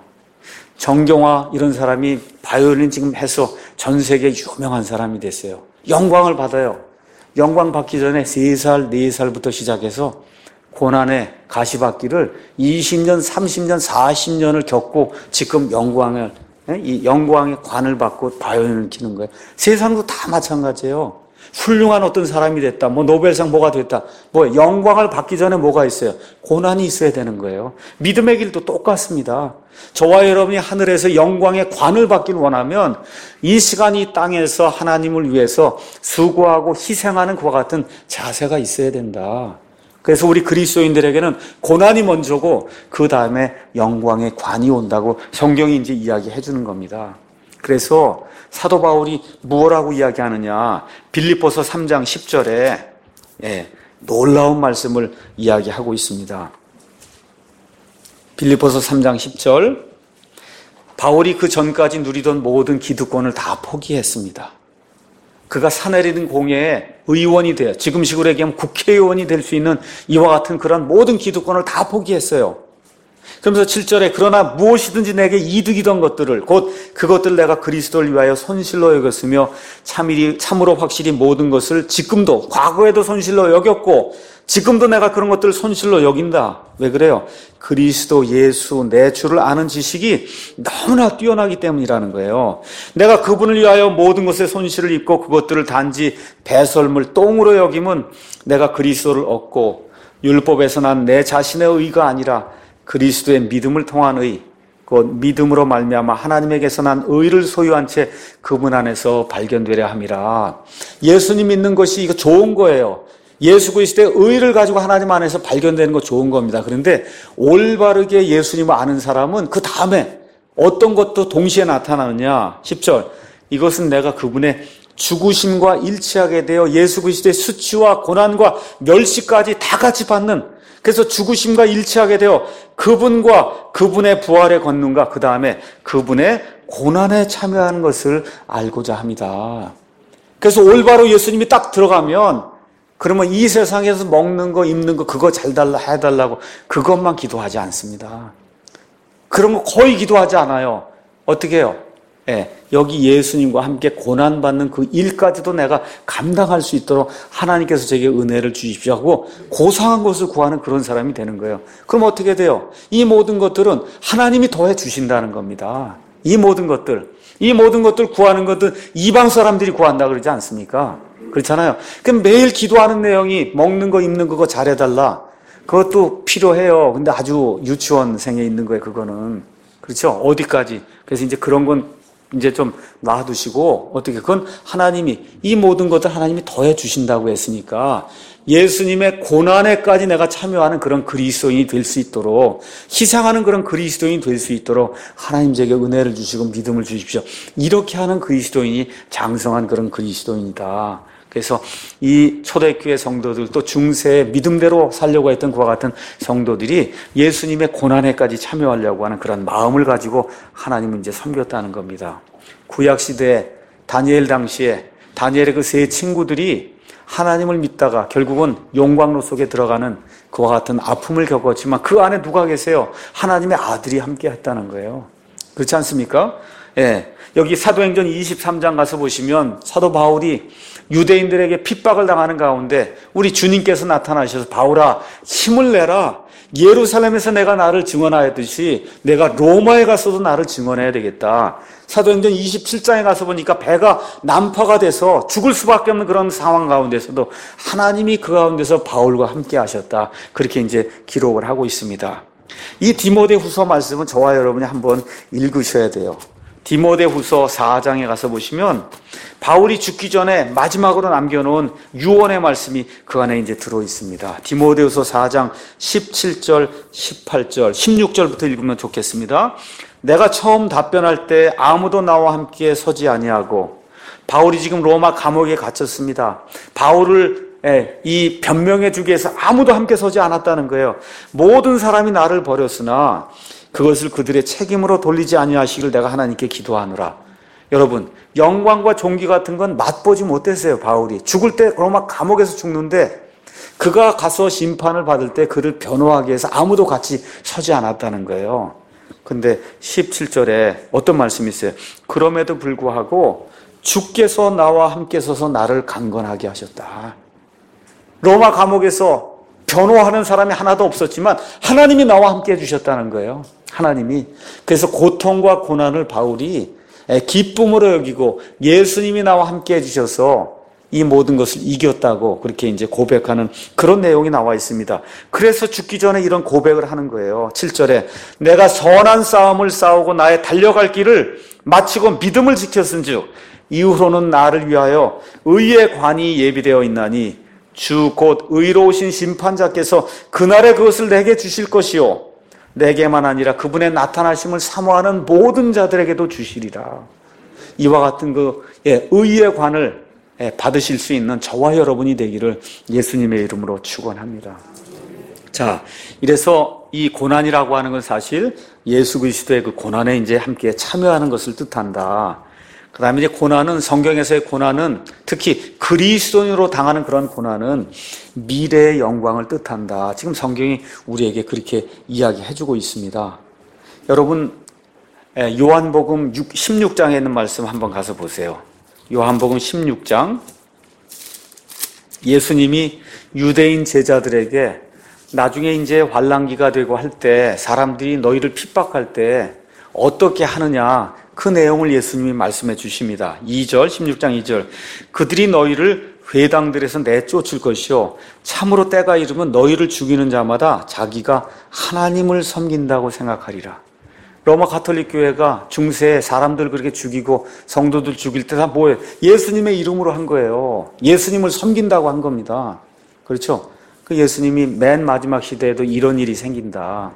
정경화 이런 사람이 바이올린 지금 해서 전 세계에 유명한 사람이 됐어요. 영광을 받아요. 영광 받기 전에 세 살, 네 살부터 시작해서 고난의 가시받기를 이십 년, 삼십 년, 사십 년을 겪고 지금 영광을, 이 영광의 관을 받고 바이올린을 키는 거예요. 세상도 다 마찬가지예요. 훌륭한 어떤 사람이 됐다, 뭐 노벨상 뭐가 됐다, 뭐 영광을 받기 전에 뭐가 있어요? 고난이 있어야 되는 거예요. 믿음의 길도 똑같습니다. 저와 여러분이 하늘에서 영광의 관을 받길 원하면 이 시간 이 땅에서 하나님을 위해서 수고하고 희생하는 그와 같은 자세가 있어야 된다. 그래서 우리 그리스도인들에게는 고난이 먼저고 그 다음에 영광의 관이 온다고 성경이 이제 이야기해 주는 겁니다. 그래서 사도 바울이 무엇라고 이야기하느냐, 빌립보서 삼 장 십 절에 예, 놀라운 말씀을 이야기하고 있습니다. 빌립보서 삼 장 십 절, 바울이 그 전까지 누리던 모든 기득권을 다 포기했습니다. 그가 사내리는 공회에 의원이 돼요. 지금식으로 얘기하면 국회의원이 될 수 있는 이와 같은 그런 모든 기득권을 다 포기했어요. 그러면서 칠 절에 그러나 무엇이든지 내게 이득이던 것들을 곧 그것들을 내가 그리스도를 위하여 손실로 여겼으며 참일이, 참으로 확실히 모든 것을 지금도 과거에도 손실로 여겼고 지금도 내가 그런 것들을 손실로 여긴다. 왜 그래요? 그리스도 예수 내 주를 아는 지식이 너무나 뛰어나기 때문이라는 거예요. 내가 그분을 위하여 모든 것에 손실을 입고 그것들을 단지 배설물 똥으로 여기면 내가 그리스도를 얻고 율법에서 난 내 자신의 의가 아니라 그리스도의 믿음을 통한 의, 곧 믿음으로 말미암아 하나님에게서 난 의를 소유한 채 그분 안에서 발견되려 함이라. 예수님 믿는 것이 이거 좋은 거예요. 예수 그리스도의 의를 가지고 하나님 안에서 발견되는 거 좋은 겁니다. 그런데 올바르게 예수님을 아는 사람은 그 다음에 어떤 것도 동시에 나타나느냐. 십 절 이것은 내가 그분의 죽으심과 일치하게 되어 예수 그리스도의 수치와 고난과 멸시까지 다 같이 받는, 그래서 죽으심과 일치하게 되어 그분과 그분의 부활의 권능과 그 다음에 그분의 고난에 참여하는 것을 알고자 합니다. 그래서 올바로 예수님이 딱 들어가면 그러면 이 세상에서 먹는 거 입는 거 그거 잘 달라 해달라고 그것만 기도하지 않습니다. 그런 거 거의 기도하지 않아요. 어떻게 해요? 예, 여기 예수님과 함께 고난받는 그 일까지도 내가 감당할 수 있도록 하나님께서 제게 은혜를 주십시오 하고 고상한 것을 구하는 그런 사람이 되는 거예요. 그럼 어떻게 돼요? 이 모든 것들은 하나님이 더해 주신다는 겁니다. 이 모든 것들, 이 모든 것들 구하는 것들 이방 사람들이 구한다 그러지 않습니까? 그렇잖아요. 그럼 매일 기도하는 내용이 먹는 거 입는 거 잘해달라. 그것도 필요해요. 근데 아주 유치원생에 있는 거예요, 그거는. 그렇죠? 어디까지. 그래서 이제 그런 건 이제 좀 놔두시고, 어떻게, 그건 하나님이, 이 모든 것들 하나님이 더해 주신다고 했으니까, 예수님의 고난에까지 내가 참여하는 그런 그리스도인이 될 수 있도록, 희생하는 그런 그리스도인이 될 수 있도록 하나님 제게 은혜를 주시고 믿음을 주십시오. 이렇게 하는 그리스도인이 장성한 그런 그리스도인이다. 그래서 이 초대교회 성도들 또 중세의 믿음대로 살려고 했던 그와 같은 성도들이 예수님의 고난에까지 참여하려고 하는 그런 마음을 가지고 하나님을 이제 섬겼다는 겁니다. 구약시대에 다니엘 당시에 다니엘의 그 세 친구들이 하나님을 믿다가 결국은 용광로 속에 들어가는 그와 같은 아픔을 겪었지만 그 안에 누가 계세요? 하나님의 아들이 함께 했다는 거예요. 그렇지 않습니까? 예. 여기 사도행전 이십삼 장 가서 보시면 사도 바울이 유대인들에게 핍박을 당하는 가운데 우리 주님께서 나타나셔서 바울아 힘을 내라. 예루살렘에서 내가 나를 증언하였듯이 내가 로마에 가서도 나를 증언해야 되겠다. 사도행전 이십칠 장에 가서 보니까 배가 난파가 돼서 죽을 수밖에 없는 그런 상황 가운데서도 하나님이 그 가운데서 바울과 함께 하셨다. 그렇게 이제 기록을 하고 있습니다. 이 디모데후서 말씀은 저와 여러분이 한번 읽으셔야 돼요. 디모데후서 사 장에 가서 보시면 바울이 죽기 전에 마지막으로 남겨놓은 유언의 말씀이 그 안에 이제 들어 있습니다. 디모데후서 사 장 십칠 절, 십팔 절, 십육 절부터 읽으면 좋겠습니다. 내가 처음 답변할 때 아무도 나와 함께 서지 아니하고, 바울이 지금 로마 감옥에 갇혔습니다. 바울을 이 변명해 주기 위해서 아무도 함께 서지 않았다는 거예요. 모든 사람이 나를 버렸으나 그것을 그들의 책임으로 돌리지 아니하시길 내가 하나님께 기도하노라. 여러분, 영광과 존귀 같은 건 맛보지 못했어요. 바울이 죽을 때 로마 감옥에서 죽는데 그가 가서 심판을 받을 때 그를 변호하기 위해서 아무도 같이 서지 않았다는 거예요. 근데 십칠 절에 어떤 말씀이 있어요? 그럼에도 불구하고 주께서 나와 함께 서서 나를 강건하게 하셨다. 로마 감옥에서 변호하는 사람이 하나도 없었지만 하나님이 나와 함께 해주셨다는 거예요. 하나님이. 그래서 고통과 고난을 바울이 기쁨으로 여기고 예수님이 나와 함께 해주셔서 이 모든 것을 이겼다고 그렇게 이제 고백하는 그런 내용이 나와 있습니다. 그래서 죽기 전에 이런 고백을 하는 거예요. 칠 절에 내가 선한 싸움을 싸우고 나의 달려갈 길을 마치고 믿음을 지켰은즉 이후로는 나를 위하여 의의 관이 예비되어 있나니 주 곧 의로우신 심판자께서 그날에 그것을 내게 주실 것이요 내게만 아니라 그분의 나타나심을 사모하는 모든 자들에게도 주시리라. 이와 같은 그 예, 의의 관을 예, 받으실 수 있는 저와 여러분이 되기를 예수님의 이름으로 축원합니다. 자, 이래서 이 고난이라고 하는 건 사실 예수 그리스도의 그 고난에 이제 함께 참여하는 것을 뜻한다. 그 다음에 이제 고난은, 성경에서의 고난은 특히 그리스도인으로 당하는 그런 고난은 미래의 영광을 뜻한다. 지금 성경이 우리에게 그렇게 이야기해주고 있습니다. 여러분, 요한복음 십육 장에 있는 말씀 한번 가서 보세요. 요한복음 십육 장. 예수님이 유대인 제자들에게 나중에 이제 환란기가 되고 할 때 사람들이 너희를 핍박할 때 어떻게 하느냐, 그 내용을 예수님이 말씀해 주십니다. 이 절, 십육 장 이 절. 그들이 너희를 회당들에서 내쫓을 것이요 참으로 때가 이르면 너희를 죽이는 자마다 자기가 하나님을 섬긴다고 생각하리라. 로마 가톨릭 교회가 중세에 사람들 그렇게 죽이고 성도들 죽일 때 다 뭐예요? 예수님의 이름으로 한 거예요. 예수님을 섬긴다고 한 겁니다. 그렇죠? 그 예수님이 맨 마지막 시대에도 이런 일이 생긴다.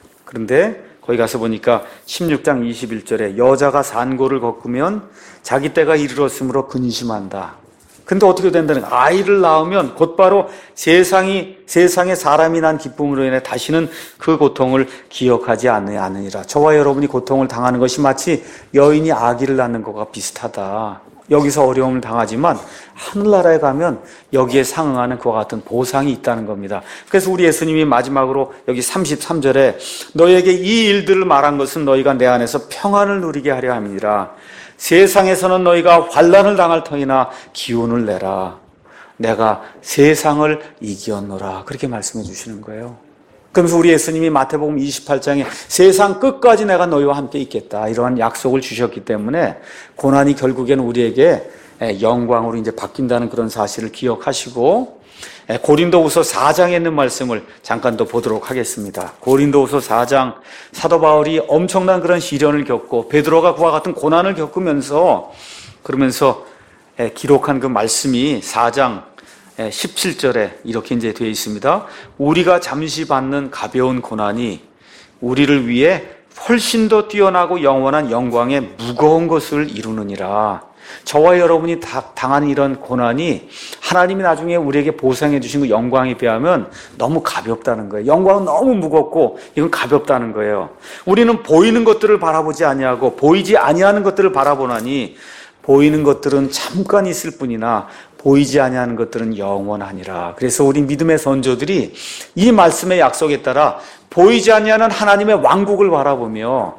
그런데 거기 가서 보니까 십육 장 이십일 절에 여자가 산고를 겪으면 자기 때가 이르렀으므로 근심한다. 근데 어떻게 된다는 거야? 아이를 낳으면 곧바로 세상이, 세상에 사람이 난 기쁨으로 인해 다시는 그 고통을 기억하지 않으니라. 저와 여러분이 고통을 당하는 것이 마치 여인이 아기를 낳는 것과 비슷하다. 여기서 어려움을 당하지만 하늘나라에 가면 여기에 상응하는 그와 같은 보상이 있다는 겁니다. 그래서 우리 예수님이 마지막으로 여기 삼십삼 절에 너희에게 이 일들을 말한 것은 너희가 내 안에서 평안을 누리게 하려 함이니라. 세상에서는 너희가 환난을 당할 터이나 기운을 내라. 내가 세상을 이겼노라. 그렇게 말씀해 주시는 거예요. 그러면서 우리 예수님이 마태복음 이십팔 장에 세상 끝까지 내가 너희와 함께 있겠다, 이러한 약속을 주셨기 때문에 고난이 결국엔 우리에게 영광으로 이제 바뀐다는 그런 사실을 기억하시고, 고린도후서 사 장에 있는 말씀을 잠깐 더 보도록 하겠습니다. 고린도후서 사 장, 사도 바울이 엄청난 그런 시련을 겪고 베드로가 그와 같은 고난을 겪으면서 그러면서 기록한 그 말씀이 사 장 십칠 절에 이렇게 이제 되어 있습니다. 우리가 잠시 받는 가벼운 고난이 우리를 위해 훨씬 더 뛰어나고 영원한 영광의 무거운 것을 이루느니라. 저와 여러분이 당한 이런 고난이 하나님이 나중에 우리에게 보상해 주신 그 영광에 비하면 너무 가볍다는 거예요. 영광은 너무 무겁고 이건 가볍다는 거예요. 우리는 보이는 것들을 바라보지 아니하고 보이지 아니하는 것들을 바라보나니 보이는 것들은 잠깐 있을 뿐이나 보이지 아니하는 것들은 영원하니라. 그래서 우리 믿음의 선조들이 이 말씀의 약속에 따라 보이지 아니하는 하나님의 왕국을 바라보며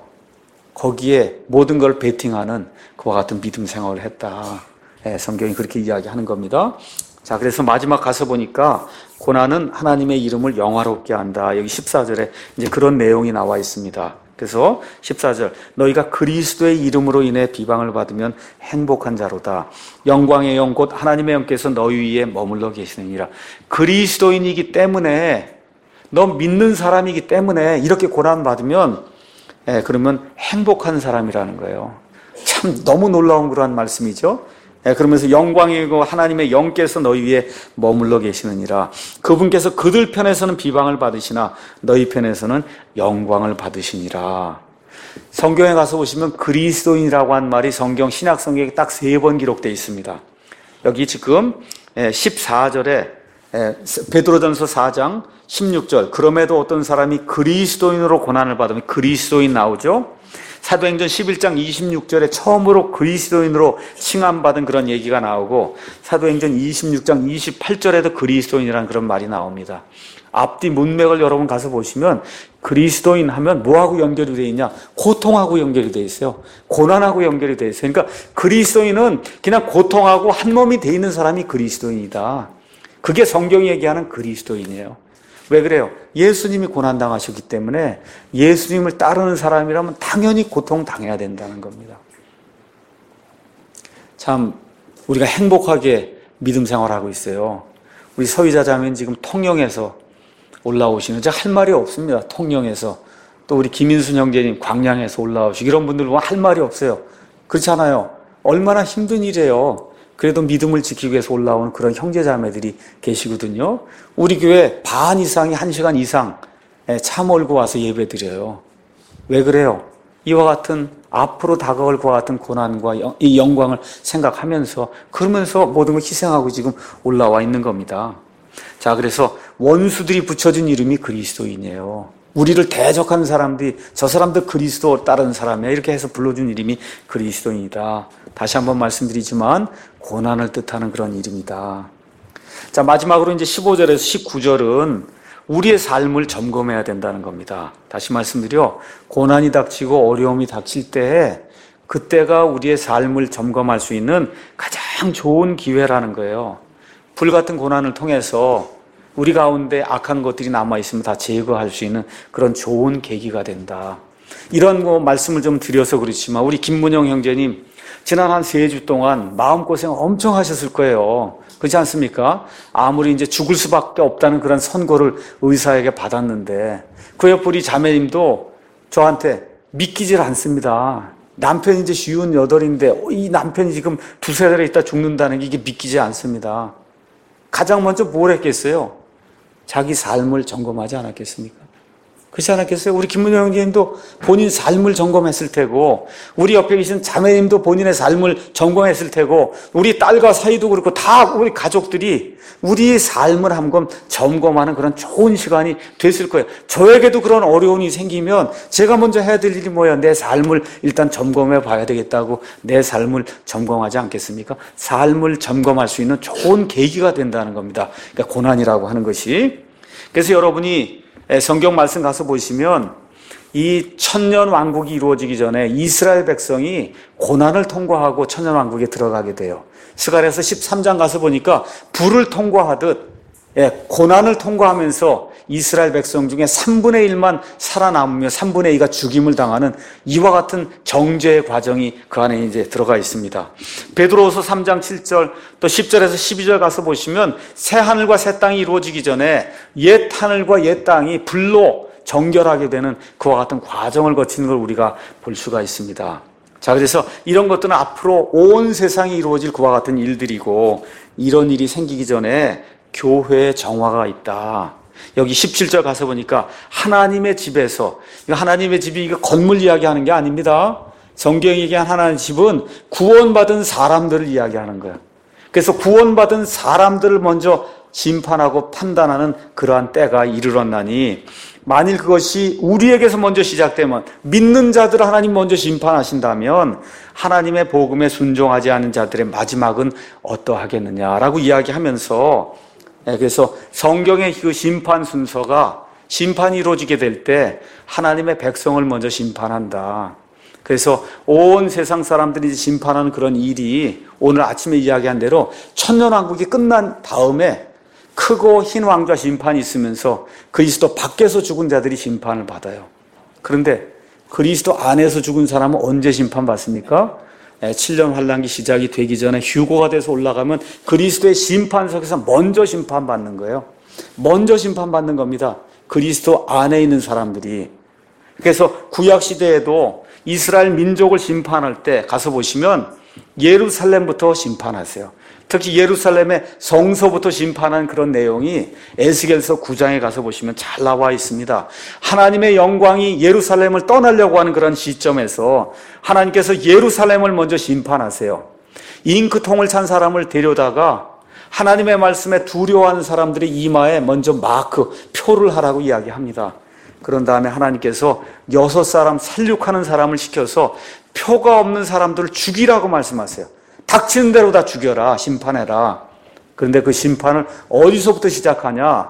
거기에 모든 걸 베팅하는 그와 같은 믿음 생활을 했다. 네, 성경이 그렇게 이야기하는 겁니다. 자, 그래서 마지막 가서 보니까 고난은 하나님의 이름을 영화롭게 한다. 여기 십사 절에 이제 그런 내용이 나와 있습니다. 그래서 십사 절, 너희가 그리스도의 이름으로 인해 비방을 받으면 행복한 자로다. 영광의 영 곧 하나님의 영께서 너희 위에 머물러 계시느니라. 그리스도인이기 때문에, 너 믿는 사람이기 때문에 이렇게 고난 받으면, 예, 그러면 행복한 사람이라는 거예요. 참 너무 놀라운 그러한 말씀이죠. 예, 그러면서 영광이고 하나님의 영께서 너희 위에 머물러 계시느니라. 그분께서 그들 편에서는 비방을 받으시나 너희 편에서는 영광을 받으시니라. 성경에 가서 보시면 그리스도인이라고 한 말이 성경 신약 성경에 딱 세 번 기록되어 있습니다. 여기 지금 십사 절에 베드로전서 사 장 십육 절, 그럼에도 어떤 사람이 그리스도인으로 고난을 받으면 그리스도인 나오죠. 사도행전 십일 장 이십육 절에 처음으로 그리스도인으로 칭함받은 그런 얘기가 나오고, 사도행전 이십육 장 이십팔 절에도 그리스도인이라는 그런 말이 나옵니다. 앞뒤 문맥을 여러분 가서 보시면 그리스도인 하면 뭐하고 연결이 되어 있냐? 고통하고 연결이 되어 있어요. 고난하고 연결이 되어 있어요. 그러니까 그리스도인은 그냥 고통하고 한 몸이 되어 있는 사람이 그리스도인이다. 그게 성경이 얘기하는 그리스도인이에요. 왜 그래요? 예수님이 고난당하셨기 때문에 예수님을 따르는 사람이라면 당연히 고통당해야 된다는 겁니다. 참 우리가 행복하게 믿음 생활하고 있어요. 우리 서희자 자매는 지금 통영에서 올라오시는, 제가 할 말이 없습니다. 통영에서. 또 우리 김인순 형제님 광양에서 올라오시고, 이런 분들 보면 할 말이 없어요. 그렇잖아요. 얼마나 힘든 일이에요. 그래도 믿음을 지키기 위해서 올라오는 그런 형제자매들이 계시거든요. 우리 교회 반 이상이 한 시간 이상 차 몰고 와서 예배 드려요. 왜 그래요? 이와 같은 앞으로 다가올 그와 같은 고난과 이 영광을 생각하면서, 그러면서 모든 걸 희생하고 지금 올라와 있는 겁니다. 자, 그래서 원수들이 붙여준 이름이 그리스도인이에요. 우리를 대적하는 사람들이 저 사람도 그리스도 따르는 사람이야 이렇게 해서 불러준 이름이 그리스도인이다. 다시 한번 말씀드리지만 고난을 뜻하는 그런 이름이다. 자, 마지막으로 이제 십오 절에서 십구 절은 우리의 삶을 점검해야 된다는 겁니다. 다시 말씀드려 고난이 닥치고 어려움이 닥칠 때에 그때가 우리의 삶을 점검할 수 있는 가장 좋은 기회라는 거예요. 불같은 고난을 통해서 우리 가운데 악한 것들이 남아있으면 다 제거할 수 있는 그런 좋은 계기가 된다. 이런 거 말씀을 좀 드려서 그렇지만 우리 김문영 형제님 지난 한 세 주 동안 마음고생 엄청 하셨을 거예요. 그렇지 않습니까? 아무리 이제 죽을 수밖에 없다는 그런 선고를 의사에게 받았는데 그 옆 우리 자매님도 저한테 믿기질 않습니다. 남편이 이제 쉬운 여덟인데 이 남편이 지금 두세 달에 있다 죽는다는 게 이게 믿기지 않습니다. 가장 먼저 뭘 했겠어요? 자기 삶을 점검하지 않았겠습니까? 그렇지 않았겠어요? 우리 김문영 형제님도 본인 삶을 점검했을 테고 우리 옆에 계신 자매님도 본인의 삶을 점검했을 테고 우리 딸과 사이도 그렇고 다 우리 가족들이 우리의 삶을 한번 점검하는 그런 좋은 시간이 됐을 거예요. 저에게도 그런 어려움이 생기면 제가 먼저 해야 될 일이 뭐예요? 내 삶을 일단 점검해 봐야 되겠다고 내 삶을 점검하지 않겠습니까? 삶을 점검할 수 있는 좋은 계기가 된다는 겁니다. 그러니까 고난이라고 하는 것이. 그래서 여러분이 성경 말씀 가서 보시면 이 천년 왕국이 이루어지기 전에 이스라엘 백성이 고난을 통과하고 천년 왕국에 들어가게 돼요. 스가랴서 십삼 장 가서 보니까 불을 통과하듯 예, 고난을 통과하면서 이스라엘 백성 중에 삼분의 일만 살아남으며 삼분의 이가 죽임을 당하는 이와 같은 정죄의 과정이 그 안에 이제 들어가 있습니다. 베드로후서 삼 장 칠 절 또 십 절에서 십이 절 가서 보시면 새 하늘과 새 땅이 이루어지기 전에 옛 하늘과 옛 땅이 불로 정결하게 되는 그와 같은 과정을 거치는 걸 우리가 볼 수가 있습니다. 자, 그래서 이런 것들은 앞으로 온 세상에 이루어질 그와 같은 일들이고 이런 일이 생기기 전에 교회의 정화가 있다. 여기 십칠 절 가서 보니까 하나님의 집에서, 하나님의 집이 이거 건물 이야기하는 게 아닙니다. 성경이 얘기한 하나님의 집은 구원받은 사람들을 이야기하는 거예요. 그래서 구원받은 사람들을 먼저 심판하고 판단하는 그러한 때가 이르렀나니 만일 그것이 우리에게서 먼저 시작되면 믿는 자들을 하나님 먼저 심판하신다면 하나님의 복음에 순종하지 않은 자들의 마지막은 어떠하겠느냐라고 이야기하면서 그래서 성경의 그 심판 순서가 심판이 이루어지게 될 때 하나님의 백성을 먼저 심판한다. 그래서 온 세상 사람들이 심판하는 그런 일이 오늘 아침에 이야기한 대로 천년왕국이 끝난 다음에 크고 흰 왕좌 심판이 있으면서 그리스도 밖에서 죽은 자들이 심판을 받아요. 그런데 그리스도 안에서 죽은 사람은 언제 심판받습니까? 칠 년 환란기 시작이 되기 전에 휴거가 돼서 올라가면 그리스도의 심판석에서 먼저 심판받는 거예요. 먼저 심판받는 겁니다. 그리스도 안에 있는 사람들이. 그래서 구약시대에도 이스라엘 민족을 심판할 때 가서 보시면 예루살렘부터 심판하세요. 특히 예루살렘의 성소부터 심판한 그런 내용이 에스겔서 구 장에 가서 보시면 잘 나와 있습니다. 하나님의 영광이 예루살렘을 떠나려고 하는 그런 시점에서 하나님께서 예루살렘을 먼저 심판하세요. 잉크통을 찬 사람을 데려다가 하나님의 말씀에 두려워하는 사람들의 이마에 먼저 마크, 표를 하라고 이야기합니다. 그런 다음에 하나님께서 여섯 사람 살육하는 사람을 시켜서 표가 없는 사람들을 죽이라고 말씀하세요. 닥치는 대로 다 죽여라, 심판해라. 그런데 그 심판을 어디서부터 시작하냐?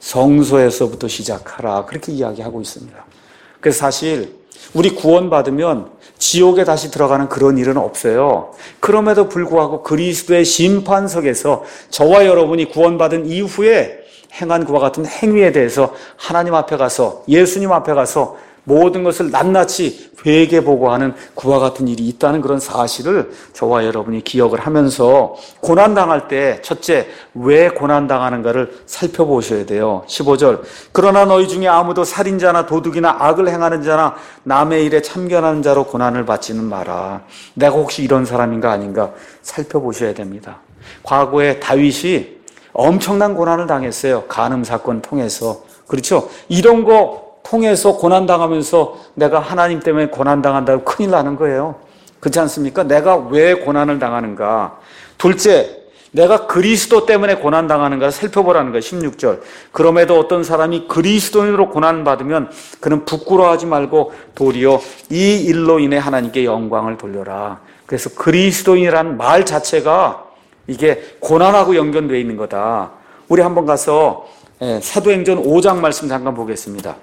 성소에서부터 시작하라. 그렇게 이야기하고 있습니다. 그래서 사실 우리 구원받으면 지옥에 다시 들어가는 그런 일은 없어요. 그럼에도 불구하고 그리스도의 심판석에서 저와 여러분이 구원받은 이후에 행한 그와 같은 행위에 대해서 하나님 앞에 가서, 예수님 앞에 가서 모든 것을 낱낱이 회개보고하는 그와 같은 일이 있다는 그런 사실을 저와 여러분이 기억을 하면서 고난당할 때 첫째, 왜 고난당하는가를 살펴보셔야 돼요. 십오 절, 그러나 너희 중에 아무도 살인자나 도둑이나 악을 행하는 자나 남의 일에 참견하는 자로 고난을 받지는 마라. 내가 혹시 이런 사람인가 아닌가 살펴보셔야 됩니다. 과거에 다윗이 엄청난 고난을 당했어요. 간음 사건 통해서. 그렇죠? 이런 거 통해서 고난당하면서 내가 하나님 때문에 고난당한다고 큰일 나는 거예요. 그렇지 않습니까? 내가 왜 고난을 당하는가? 둘째, 내가 그리스도 때문에 고난당하는가를 살펴보라는 거예요. 십육 절. 그럼에도 어떤 사람이 그리스도인으로 고난받으면 그는 부끄러워하지 말고 도리어 이 일로 인해 하나님께 영광을 돌려라. 그래서 그리스도인이라는 말 자체가 이게 고난하고 연결되어 있는 거다. 우리 한번 가서 사도행전 오 장 말씀 잠깐 보겠습니다.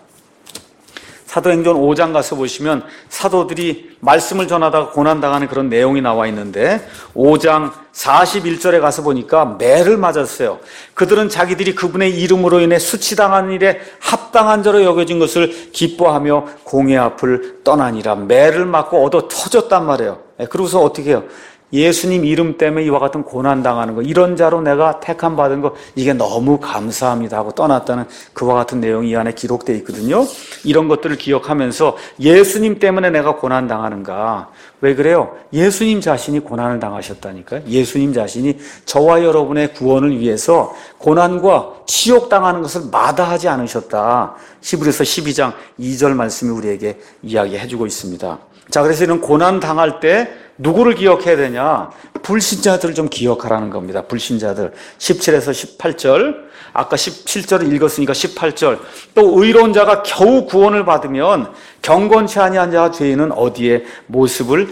사도행전 오 장 가서 보시면 사도들이 말씀을 전하다가 고난당하는 그런 내용이 나와 있는데 오 장 사십일 절에 가서 보니까 매를 맞았어요. 그들은 자기들이 그분의 이름으로 인해 수치당한 일에 합당한 자로 여겨진 것을 기뻐하며 공의 앞을 떠나니라. 매를 맞고 얻어 터졌단 말이에요. 그러고서 어떻게 해요? 예수님 이름 때문에 이와 같은 고난당하는 거, 이런 자로 내가 택함 받은 거, 이게 너무 감사합니다 하고 떠났다는 그와 같은 내용이 이 안에 기록되어 있거든요. 이런 것들을 기억하면서 예수님 때문에 내가 고난당하는가? 왜 그래요? 예수님 자신이 고난을 당하셨다니까요. 예수님 자신이 저와 여러분의 구원을 위해서 고난과 치욕당하는 것을 마다하지 않으셨다. 히브리서 십이 장 이 절 말씀이 우리에게 이야기해주고 있습니다. 자, 그래서 이런 고난 당할 때 누구를 기억해야 되냐? 불신자들을 좀 기억하라는 겁니다. 불신자들. 십칠에서 십팔 절. 아까 십칠 절을 읽었으니까 십팔 절. 또 의로운 자가 겨우 구원을 받으면 경건치 아니한 자와 죄인은 어디에 모습을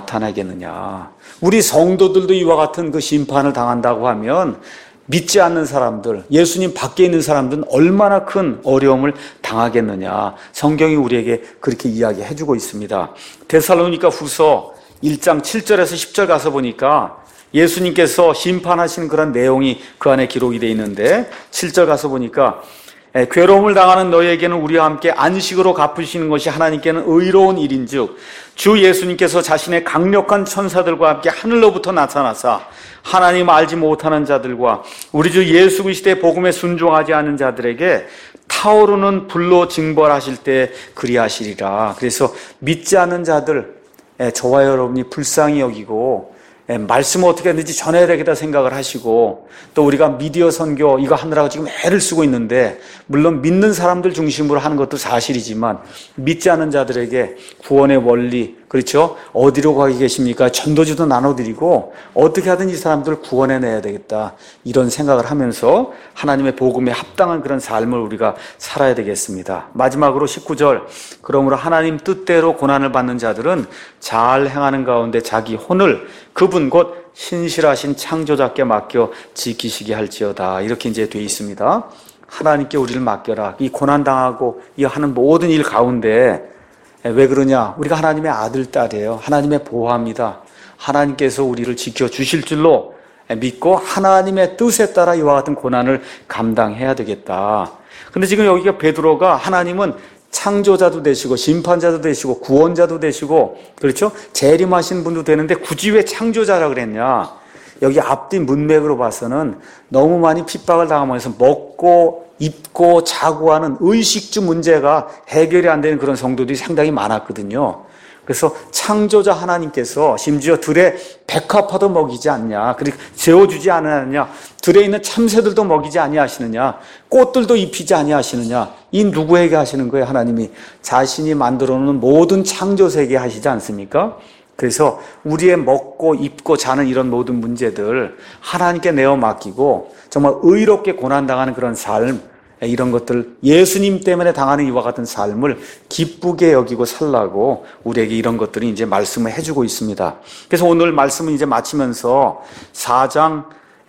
나타내겠느냐? 우리 성도들도 이와 같은 그 심판을 당한다고 하면 믿지 않는 사람들, 예수님 밖에 있는 사람들은 얼마나 큰 어려움을 당하겠느냐. 성경이 우리에게 그렇게 이야기해 주고 있습니다. 데살로니가 후서 일 장 칠 절에서 십 절 가서 보니까 예수님께서 심판하신 그런 내용이 그 안에 기록이 되어 있는데 칠 절 가서 보니까 괴로움을 당하는 너희에게는 우리와 함께 안식으로 갚으시는 것이 하나님께는 의로운 일인즉 주 예수님께서 자신의 강력한 천사들과 함께 하늘로부터 나타나사 하나님 알지 못하는 자들과 우리 주 예수 그리스도의 복음에 순종하지 않는 자들에게 타오르는 불로 징벌하실 때 그리하시리라. 그래서 믿지 않는 자들, 저와 여러분이 불쌍히 여기고 말씀을 어떻게 하는지 전해야 되겠다 생각을 하시고 또 우리가 미디어 선교 이거 하느라고 지금 애를 쓰고 있는데 물론 믿는 사람들 중심으로 하는 것도 사실이지만 믿지 않는 자들에게 구원의 원리, 그렇죠? 어디로 가게 계십니까? 전도지도 나눠드리고 어떻게 하든 이 사람들을 구원해내야 되겠다 이런 생각을 하면서 하나님의 복음에 합당한 그런 삶을 우리가 살아야 되겠습니다. 마지막으로 십구 절. 그러므로 하나님 뜻대로 고난을 받는 자들은 잘 행하는 가운데 자기 혼을 그분 곧 신실하신 창조자께 맡겨 지키시게 할지어다. 이렇게 이제 돼 있습니다. 하나님께 우리를 맡겨라. 이 고난당하고 이 하는 모든 일 가운데 왜 그러냐? 우리가 하나님의 아들, 딸이에요. 하나님의 보호합니다. 하나님께서 우리를 지켜주실 줄로 믿고 하나님의 뜻에 따라 이와 같은 고난을 감당해야 되겠다. 근데 지금 여기가 베드로가 하나님은 창조자도 되시고 심판자도 되시고 구원자도 되시고 그렇죠? 재림하신 분도 되는데 굳이 왜 창조자라 그랬냐? 여기 앞뒤 문맥으로 봐서는 너무 많이 핍박을 당하면서 먹고 입고 자고 하는 의식주 문제가 해결이 안 되는 그런 성도들이 상당히 많았거든요. 그래서 창조자 하나님께서 심지어 들에 백합화도 먹이지 않냐, 그리고 재워주지 않느냐, 들에 있는 참새들도 먹이지 아니하시느냐, 꽃들도 입히지 아니하시느냐, 이 누구에게 하시는 거예요? 하나님이 자신이 만들어 놓은 모든 창조 세계에 하시지 않습니까? 그래서 우리의 먹고 입고 자는 이런 모든 문제들 하나님께 내어 맡기고 정말 의롭게 고난당하는 그런 삶, 이런 것들 예수님 때문에 당하는 이와 같은 삶을 기쁘게 여기고 살라고 우리에게 이런 것들이 이제 말씀을 해주고 있습니다. 그래서 오늘 말씀은 이제 마치면서 사 장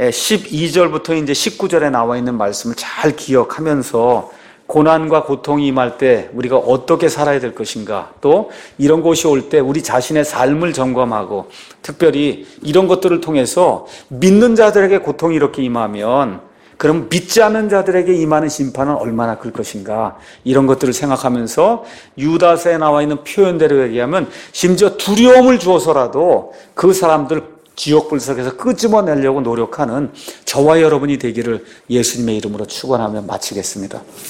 십이 절부터 이제 십구 절에 나와 있는 말씀을 잘 기억하면서 고난과 고통이 임할 때 우리가 어떻게 살아야 될 것인가, 또 이런 것이 올 때 우리 자신의 삶을 점검하고 특별히 이런 것들을 통해서 믿는 자들에게 고통이 이렇게 임하면 그럼 믿지 않는 자들에게 임하는 심판은 얼마나 클 것인가, 이런 것들을 생각하면서 유다서에 나와 있는 표현대로 얘기하면 심지어 두려움을 주어서라도 그 사람들 지옥 불석에서 끄집어내려고 노력하는 저와 여러분이 되기를 예수님의 이름으로 축원하며 마치겠습니다.